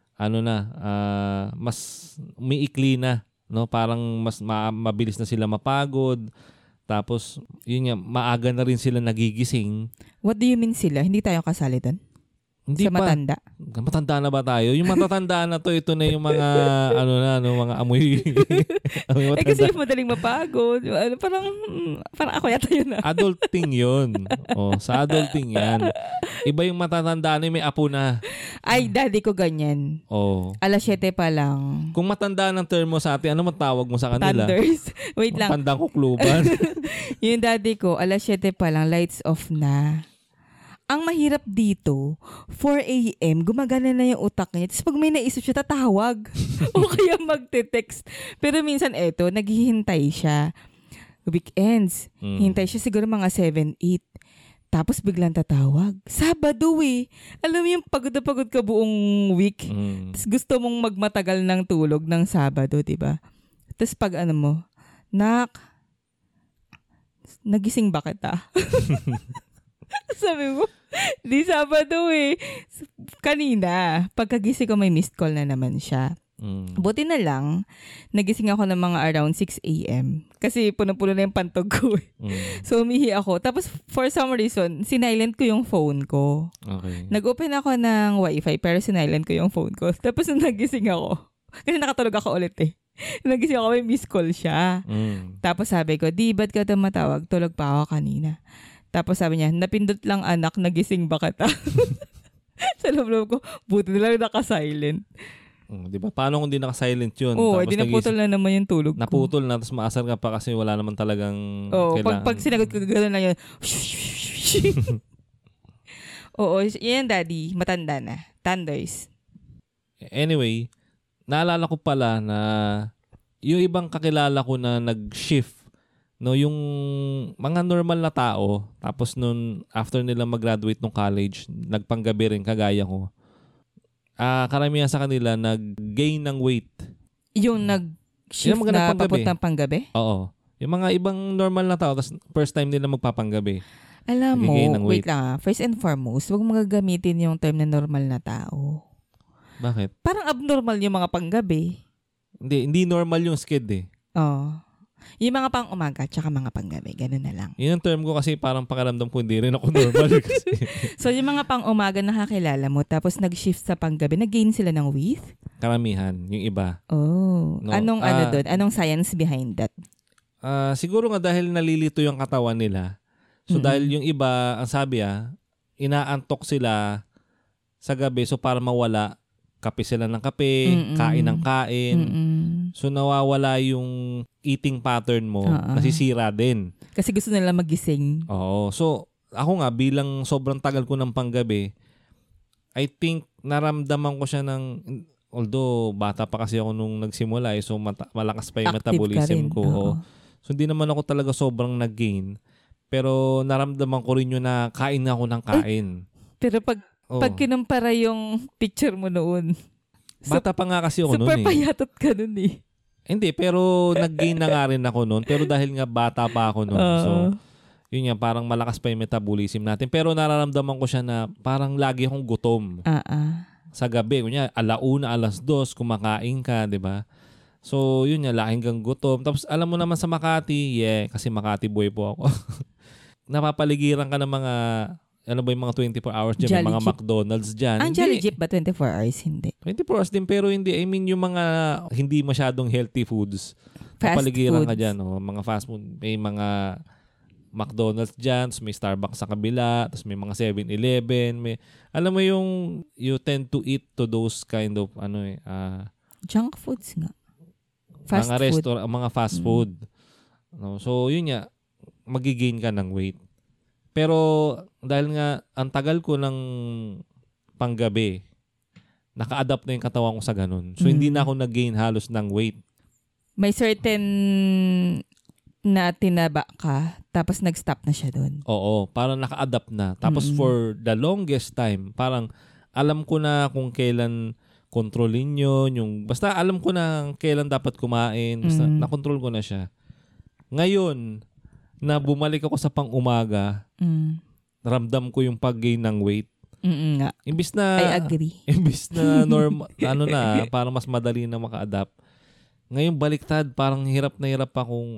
mas umiikli na, no? Parang mas mabilis na sila mapagod. Tapos yun nga, maaga na rin sila nagigising. What do you mean sila? Hindi tayo kasali doon? Hindi sa pa. matanda? Matanda na ba tayo? Yung matatanda na to, ito na yung mga mga amoy. Kasi yung madaling mapagod. Parang ako yata yun na. Adulting yun. Sa adulting yan. Iba yung matatanda na may apo na. Ay, daddy ko ganyan. Alas 7 pa lang. Kung matanda ng term mo sa atin, ano matawag mo sa kanila? Thunders. Wait lang. Tandang kukluban. Yung daddy ko, alas 7 pa lang, lights off na. Ang mahirap dito, 4 a.m., gumagana na yung utak niya. Tapos pag may naisip siya, tatawag. O kaya magte-text. Pero minsan eto, naghihintay siya. Weekends. Hintay siya siguro mga 7, 8. Tapos biglang tatawag. Sabado eh. Alam mo yung pagod na pagod ka buong week. Tapos gusto mong magmatagal ng tulog ng Sabado, diba? Tapos pag Nak, nagising ba kita? Sabi mo, di Sabado eh. Kanina, pagkagising ko may missed call na naman siya. Buti na lang, nagising ako ng mga around 6 a.m. Kasi puno-puno na yung pantog ko eh. So umihi ako. Tapos for some reason, sinilent ko yung phone ko. Okay. Nag-open ako ng wifi pero sinilent ko yung phone ko. Tapos nung nagising ako, kasi nakatulog ako ulit eh. Nagising ako, may missed call siya. Tapos sabi ko, di ba't ka tumatawag? Tulog pa ako kanina. Tapos sabi niya, napindot lang anak, nagising ba kita? Sa loob ko, buti na lang naka-silent. Di ba? Paano kung di naka-silent yun? Oo, di naputol na naman yung tulog ko. Naputol na, tapos maasar ka pa kasi wala naman talagang kailangan. Pag sinagot ko, gano'n na yun. Oo, yan daddy, matanda na. Thunders. Anyway, naalala ko pala na yung ibang kakilala ko na nag-shift, no, yung mga normal na tao, tapos nun after nila mag-graduate ng college, nagpanggabi rin kagaya ko. Karamihan sa kanila nag-gain ng weight. Yung nag-shift na papuntang panggabi? Oo. Yung mga ibang normal na tao, tapos first time nila magpapanggabi. Alam mo, wait lang. First and foremost, huwag mo gagamitin yung term na normal na tao. Bakit? Parang abnormal yung mga panggabi. Hindi normal yung sked eh. Oo. Yung mga pang umaga tsaka mga panggabi, ganun na lang. Yun ang term ko kasi parang pakiramdam ko hindi rin ako normal. Kasi. So yung mga pang umaga nakakilala mo tapos nag-shift sa panggabi, nag-gain sila ng weight? Karamihan, yung iba. Oh. No. Anong doon? Anong science behind that? Siguro nga dahil nalilito yung katawan nila. So dahil yung iba, ang sabi inaantok sila sa gabi so para mawala, kape sila ng kape, kain ng kain. So nawawala yung eating pattern mo, nasisira din. Kasi gusto nila magising. Oo. So ako nga bilang sobrang tagal ko ng panggabi, I think naramdaman ko siya ng, although bata pa kasi ako nung nagsimula so malakas pa yung Active metabolism ko. Oo. So hindi naman ako talaga sobrang nag-gain. Pero naramdaman ko rin yun na kain na ako ng kain. Pero pag kinumpara yung picture mo noon. Bata pa nga kasi ako noon Super payatot ka noon eh. Hindi, pero nag-gain na nga rin ako noon. Pero dahil nga bata pa ako noon. So, yun nga, parang malakas pa yung metabolism natin. Pero nararamdaman ko siya na parang lagi akong gutom. Sa gabi, kunya, 1:00, 2:00, kumakain ka, di ba? So, yun nga, laging kang gutom. Tapos, alam mo naman sa Makati, kasi Makati boy po ako. Napapaligiran ka ng mga, ano ba yung mga 24 hours dyan? May mga McDonald's dyan. Ang Jolly Jeep ba 24 hours? Hindi. 24 hours din, pero hindi. I mean, yung mga hindi masyadong healthy foods. Fast Napaligiran foods. ka dyan. Mga fast food. May mga McDonald's dyan, may Starbucks sa kabila, tapos may mga 7-Eleven. May, alam mo yung, you tend to eat to those kind of, junk foods nga. Fast mga food. restaurant, mga fast food. No? So, yun nga, magigain ka ng weight. Pero, dahil nga, ang tagal ko ng panggabi, naka-adapt na yung katawan ko sa ganun. So, hindi na ako nag-gain halos ng weight. May certain na tinaba ka, tapos nag-stop na siya doon. Oo, parang naka-adapt na. Tapos, for the longest time, parang alam ko na kung kailan kontrolin yun, basta alam ko na kailan dapat kumain, basta nakontrol ko na siya. Ngayon, na bumalik ako sa pang-umaga, ramdam ko yung pag-gain ng weight. Nga. Imbis na, I agree. Imbis na normal, parang mas madali na maka-adapt. Ngayon, baliktad, parang hirap na hirap akong,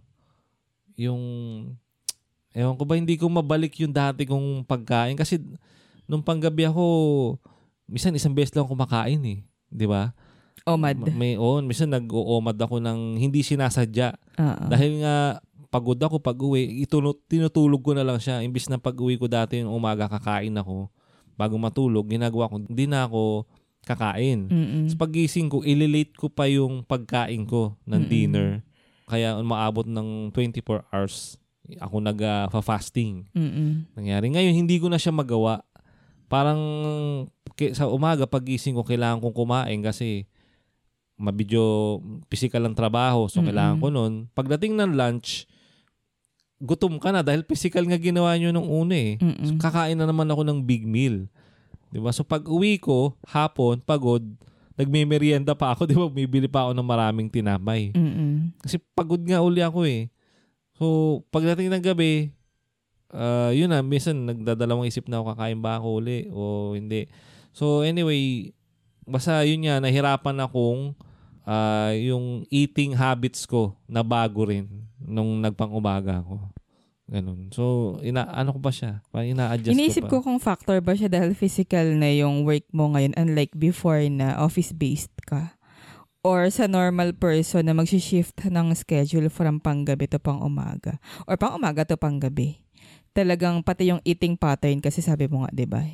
ewan ko ba, hindi ko mabalik yung dati kong pagkain. Kasi, nung panggabi ako, minsan isang beses lang kumakain eh. Di ba? Omad. Minsan nag-o-omad ako ng hindi sinasadya. Dahil nga pagod ako pag-uwi, tinutulog ko na lang siya. Imbis na pag-uwi ko dati yung umaga kakain ako, bago matulog, ginagawa ko, hindi na ako kakain. Sa pagising ko, ililate ko pa yung pagkain ko ng dinner. Kaya umaabot ng 24 hours ako nag-fasting. Nangyari. Ngayon, hindi ko na siya magawa. Parang sa umaga pagising ko kailangan kong kumain kasi mabidyo physical ang trabaho so kailangan ko nun. Pagdating ng lunch, gutom ka na dahil physical nga ginawa nyo nung una eh. So, kakain na naman ako ng big meal. Diba? So pag uwi ko, hapon, pagod, nagme-merienda pa ako, diba? Bibili pa ako ng maraming tinapay. Kasi pagod nga uli ako eh. So pagdating ng gabi, yun na, minsan nagdadalawang isip na ako kakain ba ako uli o hindi. So anyway, basta yun nga, nahirapan akong yung eating habits ko na bago rin nung nagpang-umaga ako. Ganun. So, ano ko pa siya? Ina-adjust Iniisip ko pa. ko kung factor ba siya dahil physical na yung work mo ngayon unlike before na office-based ka. Or sa normal person na mag-shift ng schedule from panggabi to pang umaga. Or pang umaga to pang gabi. Talagang pati yung eating pattern kasi sabi mo nga, 'di ba?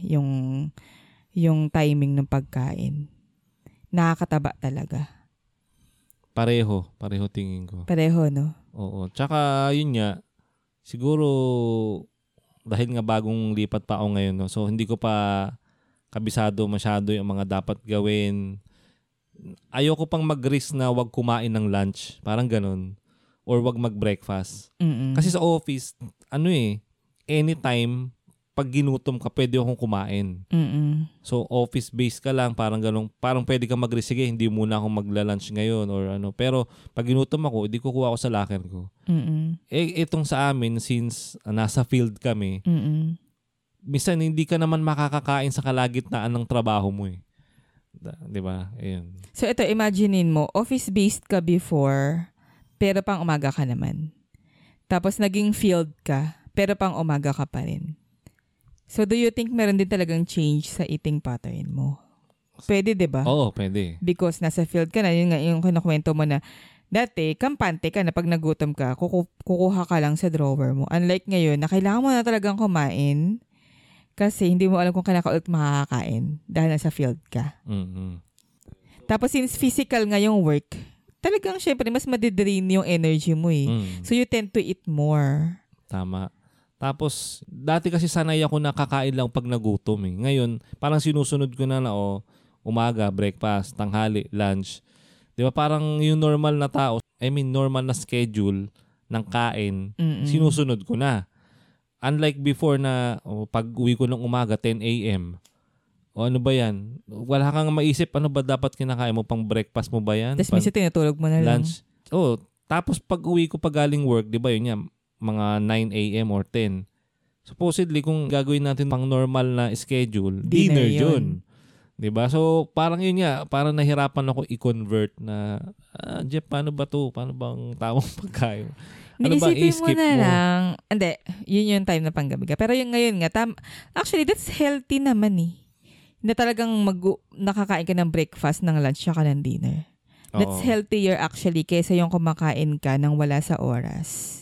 Yung timing ng pagkain. Nakakataba talaga. Pareho tingin ko. Pareho, no? Oo. Tsaka yun nga, siguro dahil nga bagong lipat pa ako ngayon, no? So hindi ko pa kabisado masyado yung mga dapat gawin. Ayoko pang mag-risk na wag kumain ng lunch. Parang ganun. Or wag mag-breakfast. Kasi sa office, anytime, pag ginutom ka, pwede akong kumain. So, office-based ka lang, parang ganun. Parang pwede ka mag-risk, sige, hindi muna akong magla-lunch ngayon or ano. Pero, pag ginutom ako, hindi kukuha ako sa locker ko. Itong sa amin, since nasa field kami, minsan hindi ka naman makakakain sa kalagitnaan ng trabaho mo eh. Di ba? Ayun. So, ito, imaginein mo, office-based ka before, pero pang umaga ka naman. Tapos naging field ka, pero pang umaga ka pa rin. So do you think meron din talagang change sa eating pattern mo? Pwede, di ba? Oo, pwede. Because nasa field ka na, yun nga yung kinukwento mo na dati, kampante ka na pag nagutom ka, kukuha ka lang sa drawer mo. Unlike ngayon, na kailangan mo na talagang kumain kasi hindi mo alam kung kailan ka ulit makakakain dahil nasa field ka. Mm-hmm. Tapos since physical nga yung work, talagang syempre mas madidrain yung energy mo eh. So you tend to eat more. Tama. Tapos, dati kasi sanay ako na kakain lang pag nagutom eh. Ngayon, parang sinusunod ko na umaga, breakfast, tanghali, lunch. Di ba parang yung normal na tao, normal na schedule ng kain, sinusunod ko na. Unlike before na pag uwi ko ng umaga, 10 a.m., o ano ba yan? Wala kang maisip, ano ba dapat kinakain mo? Pang breakfast mo ba yan? Tapos minsan tinutulog mo na lang. Lunch. Tapos pag uwi ko pa galing work, di ba yun yan? Mga 9 a.m. or 10. Supposedly, kung gagawin natin pang normal na schedule, dinner yun. Di ba? So, parang yun nga, parang nahirapan ako i-convert na, Jeff, paano ba to? Paano bang tamang pagkain? Ano ba i-skip mo? Lang. Hindi, yun yung time na panggabi ka. Pero yung ngayon nga, actually, that's healthy naman eh. Na talagang nakakain ka ng breakfast, ng lunch, saka ng dinner. That's healthier actually kaysa yung kumakain ka nang wala sa oras.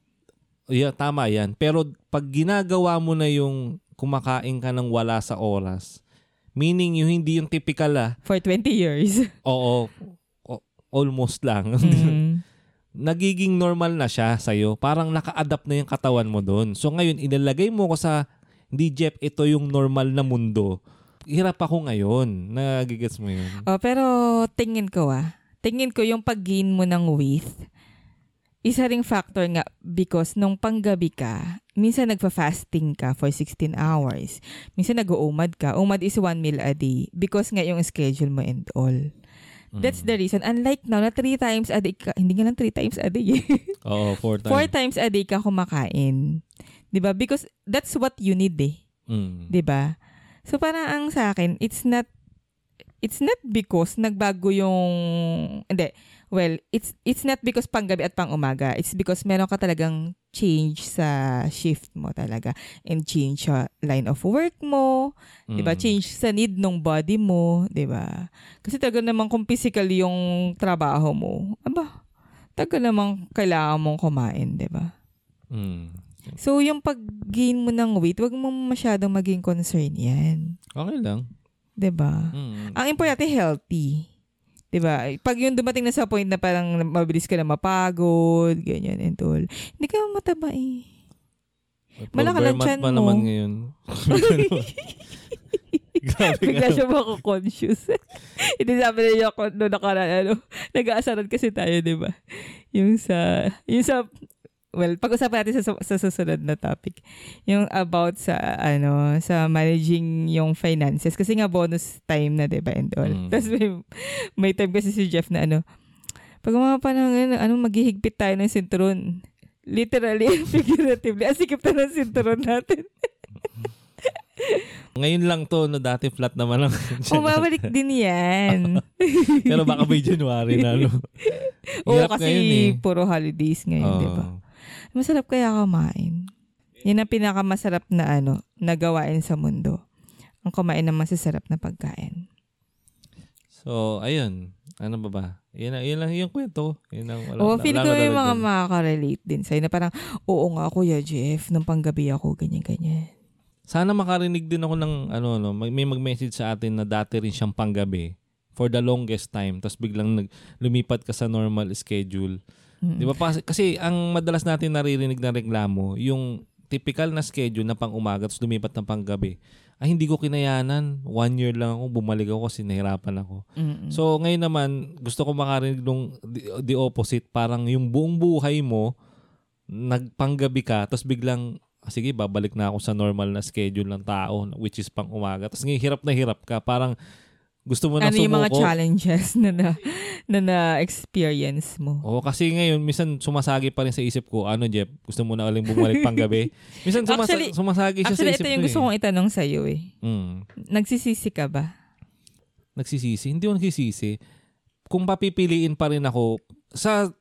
Yeah, tama yan. Pero pag ginagawa mo na yung kumakain ka nang wala sa oras, meaning yung hindi yung typical For 20 years. Oo. Almost lang. Nagiging normal na siya sa'yo. Parang naka-adapt na yung katawan mo doon. So ngayon, ilalagay mo ko sa, hindi Jeff, ito yung normal na mundo. Hirap ako ngayon. Nagigets mo yun? Pero tingin ko yung pag-gain mo ng weight, isa ring factor nga because nung panggabi ka, minsan nagpa-fasting ka for 16 hours. Minsan nag-uumad ka. Umad is 1 meal a day because nga yung schedule mo and all. That's the reason. Unlike now na 3 times a day ka, hindi nga lang 3 times a day. Oo, 4 times. 4 times a day ka kumakain. 'Di ba? Because that's what you need eh. 'Di ba? So parang ang sa akin, it's not because nagbago yung it's not because panggabi at pang-umaga. It's because meron ka talagang change sa shift mo talaga and change sa line of work mo, 'di ba? Change sa need ng body mo, 'di ba? Kasi talaga naman kung physical yung trabaho mo, talaga naman kailangan mong kumain, 'di ba? So, yung pag-gain mo ng weight, wag mo masyadong maging concern yan. Okay lang. 'Di ba? Ang importante, healthy. 'Di ba? Pag yung dumating na sa point na parang mabilis ka na mapagod, ganyan and all, hindi ka mataba eh. Malaki lang tiyan mo. Naman ngayon. Bigla siya mako-conscious. Hindi sabi niya ako noong nakaraan, nag-aasaran kasi tayo, 'di ba? Yung sa pag-usapan natin sa susunod na topic. Yung about sa managing yung finances kasi nga bonus time na, 'di ba, and all. Tapos may time kasi si Jeff na pag mga panahon maghihigpit tayo ng sinturon. Literally and figuratively. Asikip na ng sinturon natin. Ngayon lang to, dati flat naman lang. Umabalik din yan. Pero baka may January na, Oo, kasi puro holidays ngayon, di ba? Masarap kaya kumain. Yan ang pinakamasarap na na gawain sa mundo. Ang kumain ng masasarap na pagkain. So, ayun. Ano ba? Yan lang yung kwento. Feeling ko yung mga makaka-relate din sa'yo na parang, oo nga Kuya Jeff, nung panggabi ako, ganyan-ganyan. Sana makarinig din ako ng may mag-message sa atin na dati rin siyang panggabi for the longest time. Tapos biglang lumipat ka sa normal schedule. Di ba? Kasi ang madalas natin naririnig na reklamo, yung typical na schedule na pang-umaga tapos lumipat ng panggabi. Hindi ko kinayanan. 1 year lang ako, bumalik ako kasi nahirapan ako. So ngayon naman, gusto ko makarinig nung the opposite. Parang yung buong buhay mo, nagpanggabi ka, tapos biglang, sige, babalik na ako sa normal na schedule ng tao, which is pang-umaga. Tapos ngayon, hirap na hirap ka. Parang, gusto mo na sumuko. Yung mga challenges na na-experience mo? Oo, kasi ngayon, minsan sumasagi pa rin sa isip ko, Jeff, gusto mo na uling bumalik pang gabi? Minsan sumasagi siya sa isip ko. Actually, ito yung gusto kong itanong sa'yo eh. Nagsisisi ka ba? Nagsisisi? Hindi ako nagsisisi. Kung papipiliin pa rin ako, sa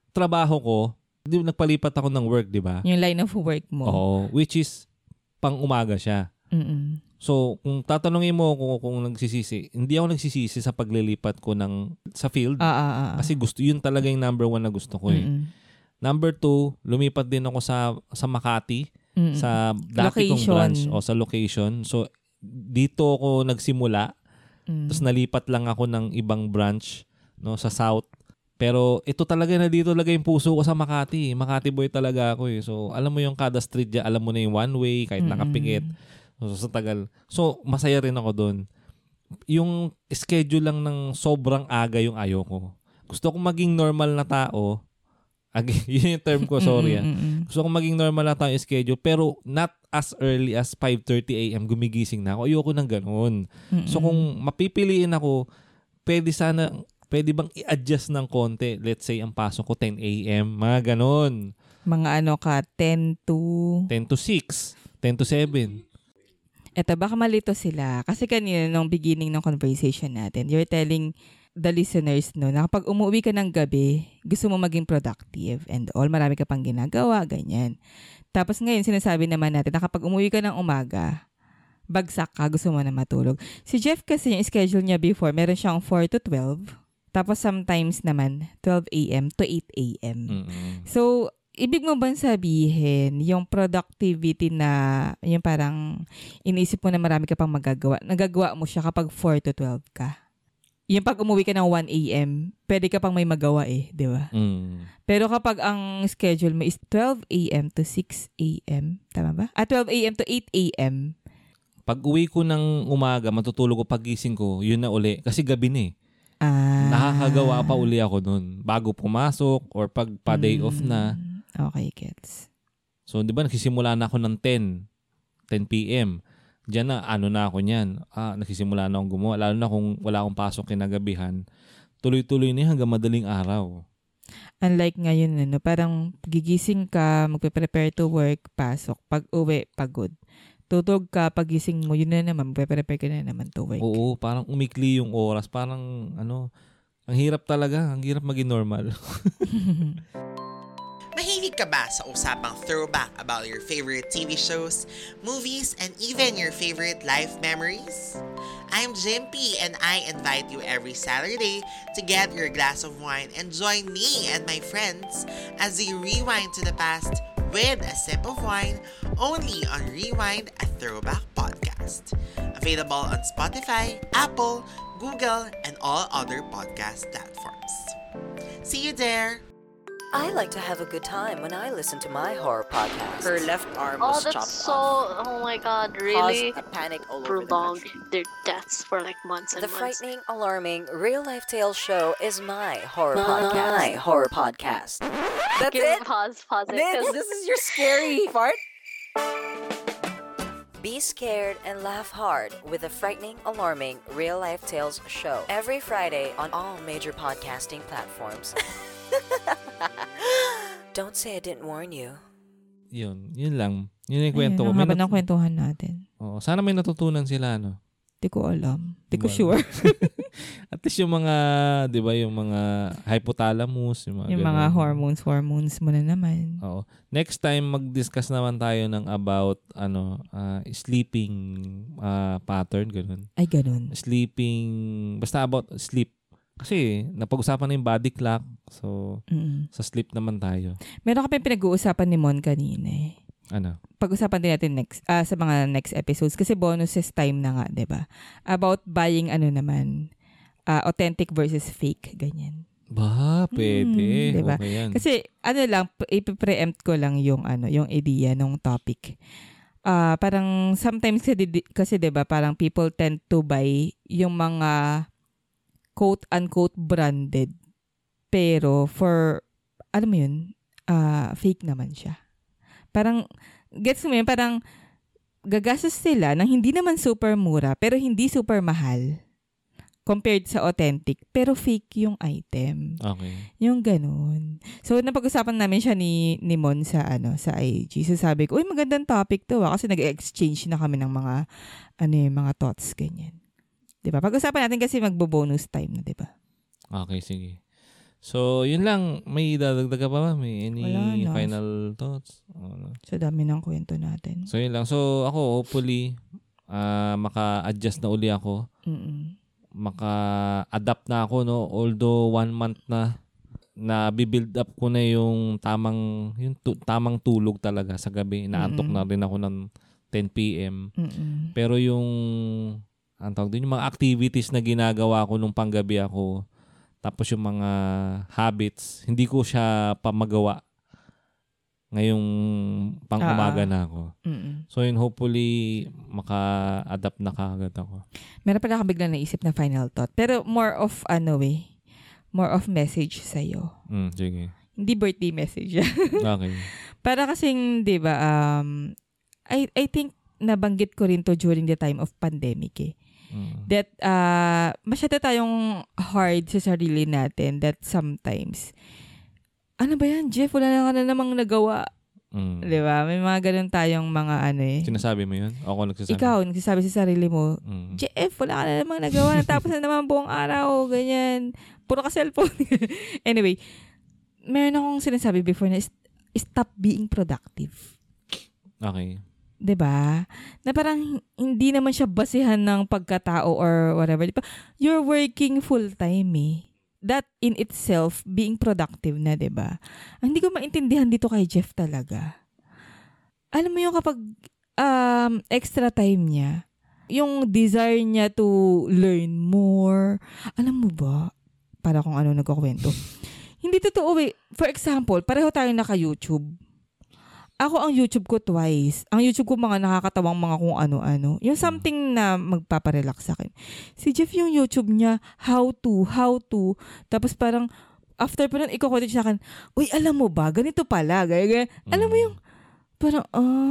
trabaho ko, nagpalipat ako ng work, di ba? Yung line of work mo. Oo, which is pang umaga siya. Mm-mm. So, kung tatanungin mo kung nagsisisi, hindi ako nagsisisi sa paglilipat ko sa field. Kasi yun talaga yung number 1 na gusto ko eh. Mm-mm. Number 2, lumipat din ako sa Makati, sa dati kong Location. branch o sa location. So, dito ako nagsimula. Tapos nalipat lang ako ng ibang branch no sa South. Pero ito talaga na dito talaga yung puso ko sa Makati. Makati boy talaga ako eh. So, alam mo yung kada street dyan, alam mo na yung one way, kahit nakapikit. So, sa tagal. So, masaya rin ako doon. Yung schedule lang ng sobrang aga yung ayoko. Gusto kong maging normal na tao. Yun yung term ko, sorry. Gusto kong maging normal na tao yung schedule, pero not as early as 5:30 a.m. gumigising na ako. Ayoko ng ganun. So, kung mapipiliin ako, pwede bang i-adjust ng konti? Let's say, ang pasok ko 10 a.m. Mga ganun. Mga 10 to 6, 10 to 7. Eto, baka malito sila. Kasi kanina, nung beginning ng conversation natin, you're telling the listeners, no, na kapag umuwi ka ng gabi, gusto mo maging productive and all, marami ka pang ginagawa, ganyan. Tapos ngayon, sinasabi naman natin na kapag umuwi ka ng umaga, bagsak ka, gusto mo na matulog. Si Jeff kasi, yung schedule niya before, meron siyang 4 to 12. Tapos sometimes naman, 12 a.m. to 8 a.m. So, ibig mo bang sabihin, yung productivity na, yung parang iniisip mo na marami ka pang nagagawa mo siya kapag 4 to 12 ka? Yung pag umuwi ka ng 1 a.m., pwede ka pang may magawa di ba? Pero kapag ang schedule mo is 12 a.m. to 6 a.m., tama ba? 12 a.m. to 8 a.m. Pag uwi ko ng umaga, matutulog ko, pagising ko, yun na uli. Kasi gabi na eh. Nakakagawa pa uli ako nun. Bago pumasok or pag pa-day off na. Okay, gets. So, di ba, nagsisimula na ako ng 10 p.m. Diyan na, na ako niyan. Nagsisimula na akong gumawa. Lalo na kung wala akong pasok kinagabihan. Tuloy-tuloy na hanggang madaling araw. Unlike ngayon, parang gigising ka, magpe-prepare to work, pasok. Pag uwi, pagod. Tutog ka, pagising mo, yun na naman, magpe-prepare ka na naman to work. Oo, parang umikli yung oras. Parang, ang hirap talaga. Ang hirap maging normal. Mahilig ka ba sa usapang throwback about your favorite TV shows, movies, and even your favorite life memories? I'm Jimpy, and I invite you every Saturday to get your glass of wine and join me and my friends as we rewind to the past with a sip of wine only on Rewind, a Throwback podcast. Available on Spotify, Apple, Google, and all other podcast platforms. See you there! I like to have a good time when I listen to my horror podcast. Her left arm was chopped so, off. oh my god, really? Caused a panic all over the prolonged country. their deaths for like months and The months. frightening, alarming, real-life tales show is my horror podcast. My horror podcast. That's Give it? Pause it. This is your scary part? Be scared and laugh hard with the frightening, alarming, real-life tales show. Every Friday on all major podcasting platforms. Don't say I didn't warn you. Yun lang. Yun yung kwento ko. Ayun, ang haba ng kwentuhan natin. Sana may natutunan sila, Di ko alam. Di ko sure. At least yung mga, di ba, yung mga hypothalamus, yung mga hormones mo na naman. Oo. Next time, mag-discuss naman tayo ng about, sleeping pattern, ganun. Ay, ganun. Sleeping, basta about sleep. Kasi, napag-usapan na yung body clock. So, sa sleep naman tayo. Meron ka pa yung pinag-uusapan ni Mon kanina eh. Ano? Pag-usapan din natin sa mga next episodes kasi bonuses time na nga, 'di ba? About buying naman, authentic versus fake, ganyan. Pwede. Diba? Okay yan. Kasi lang, ipi-preempt ko lang yung yung idea ng topic. Parang sometimes kasi 'di ba, parang people tend to buy yung mga quote unquote branded pero for mo yun, fake naman siya. Parang, gets mo yun, parang gagastos sila ng hindi naman super mura, pero hindi super mahal compared sa authentic, pero fake yung item. Okay. Yung ganun. So, napag-usapan namin siya ni Mon sa IG. So, sabi ko, uy, magandang topic to kasi nag-exchange na kami ng mga, mga thoughts, ganyan. Diba? Pag-usapan natin kasi magbo-bonus time na, diba? Okay, sige. So, yun lang. May dadagdag ka pa ba? May any Wala na. final thoughts? Sa dami ng kwento natin. So, yun lang. So, ako, hopefully, maka-adjust na uli ako. Maka-adapt na ako, no? Although 1 month na bibuild up ko na yung tamang tulog talaga sa gabi. Naantok na rin ako ng 10 p.m. Pero yung yung mga activities na ginagawa ko nung panggabi ako, tapos yung mga habits, hindi ko siya pamagawa ngayong pang-umaga na ako. So yun, hopefully, maka-adapt na kaagad ako. Meron pala akong biglang naisip na final thought. Pero more of more of message sa'yo. Sige. Hindi birthday message. Okay. Para kasing, di ba, I think nabanggit ko rin to during the time of pandemic eh. That masyado tayong hard sa sarili natin that sometimes, ano ba yan, Jeff? Wala na namang nagawa. Di ba? May mga ganun tayong mga Sinasabi mo yun? Ako nagsasabi? Ikaw, nagsasabi sa sarili mo, Jeff, wala ka na namang nagawa. Natapos na naman buong araw. Ganyan. Puro ka cellphone. Anyway, meron akong sinasabi before na stop being productive. Okay. 'Di ba? Na parang hindi naman siya basihan ng pagkatao or whatever. Diba? You're working full-time eh. That in itself, being productive na, 'di ba? Hindi ko maintindihan dito kay Jeff talaga. Alam mo yung kapag extra time niya, yung desire niya to learn more, alam mo ba? Para kung ano nagkukwento. Hindi totoo eh. For example, pareho tayo naka-YouTube. Ako ang YouTube ko twice. Ang YouTube ko mga nakakatawang mga kung ano-ano. Yung something na magpaparelax sa akin. Si Jeff yung YouTube niya, how to. Tapos parang, after pa nun, ikukwento siya sa akin, uy, alam mo ba, ganito pala. Ganyan. Alam mo yung, parang,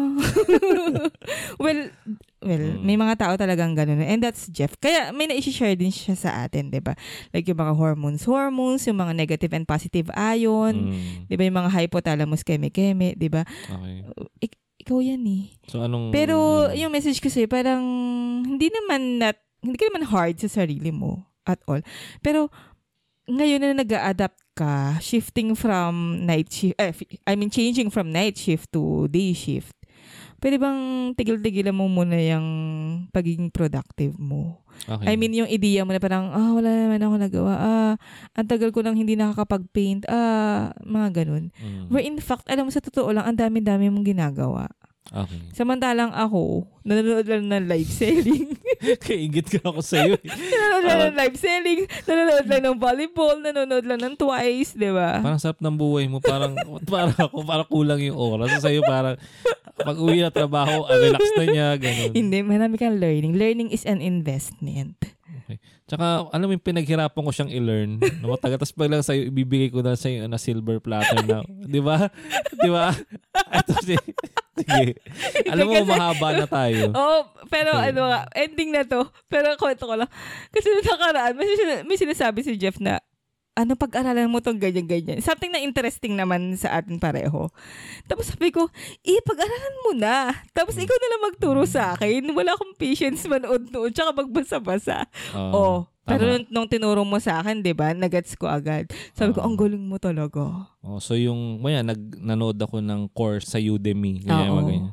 well, may mga tao talagang ganun. And that's Jeff. Kaya may na-share din siya sa atin, diba? Like yung mga hormones, yung mga negative and positive ion, diba? Yung mga hypothalamus, keme-keme, diba? Okay. Ikaw yan eh. So anong... Pero yung message ko sa'yo, parang hindi ka naman hard sa sarili mo at all. Pero ngayon na nag-a-adapt ka, shifting from changing from night shift to day shift, pwede bang tigil-tigilan mo muna yung pagiging productive mo? Okay. I mean, yung idea mo na parang, wala naman ako nagawa. Ang tagal ko nang hindi nakakapag-paint. Mga ganun. Where in fact, alam mo, sa totoo lang, ang dami-dami mong ginagawa. Okay. Samantalang ako, nanonood lang ng live selling. Kaingit ka ako sa'yo. Nanonood lang ng live selling, nanonood lang ng volleyball, nanonood lang ng twice, di ba? Parang sarap ng buhay mo. Parang kulang yung oras. So sa'yo parang, pag uwi na trabaho, relax na niya, ganun. Hindi, marami kang learning. Learning is an investment. Okay. Tsaka, alam mo yung pinaghirapan ko siyang i-learn. Na matagal. Tapos pag lang sa'yo, ibibigay ko na sa'yo na silver platter na. Di ba? Di ba? Ito sige. Alam mo, mahaba na tayo. Pero ending na to. Pero kwento ko lang. Kasi nakaraan, may sinasabi si Jeff na, pag-aralan mo tong ganyan-ganyan. Something na interesting naman sa atin pareho. Tapos sabi ko, pag-aralan mo na. Tapos ikaw na lang magturo sa akin. Wala akong patience manood-nood tsaka magbasa-basa. Pero nung tinuro mo sa akin, di ba, nagets ko agad. Sabi ko, ang galing mo talaga. So yung, nanood ako ng course sa Udemy. Ganyan.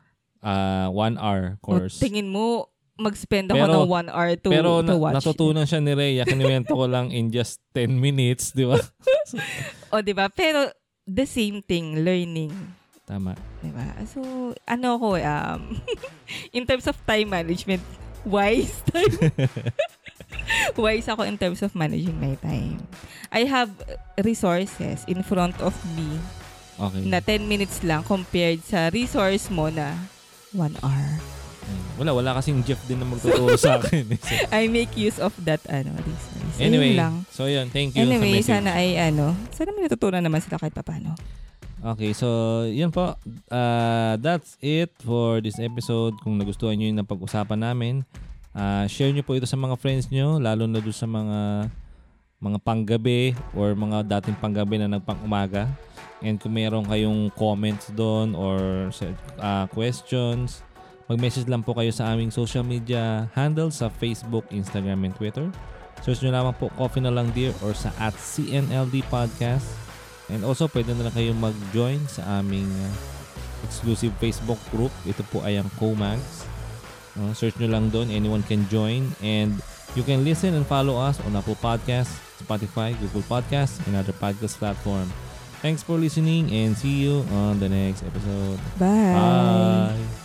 1 hour course. Tingin mo, mag-spend ako ng 1 hour to watch. Pero natutunan siya ni Rhea. Kiniwento ko lang in just 10 minutes, di ba? Di ba? Pero the same thing, learning. Tama. Di ba? So, ako, in terms of time management, wise ako in terms of managing my time. I have resources in front of me na 10 minutes lang compared sa resource mo na 1 hour. Wala kasing Jeff din na magtuturo sa akin. I make use of that resource. Anyway, so yun, thank you anyway, sa message. Sana may natutunan naman sila kahit paano. Okay, so yun po. That's it for this episode. Kung nagustuhan nyo yung napag-usapan namin, share nyo po ito sa mga friends nyo, lalo na doon sa mga panggabi or mga dating panggabi na nagpang-umaga. And kung mayroon kayong comments doon or questions, mag-message lang po kayo sa aming social media handles sa Facebook, Instagram, and Twitter. Search nyo lamang po Coffee na Lang Dear or sa @CNLD Podcast. And also, pwede na lang kayong mag-join sa aming exclusive Facebook group. Ito po ay ang Comags. Search nyo lang doon. Anyone can join. And you can listen and follow us on Apple Podcasts, Spotify, Google Podcasts, and other podcast platforms. Thanks for listening and see you on the next episode. Bye. Bye.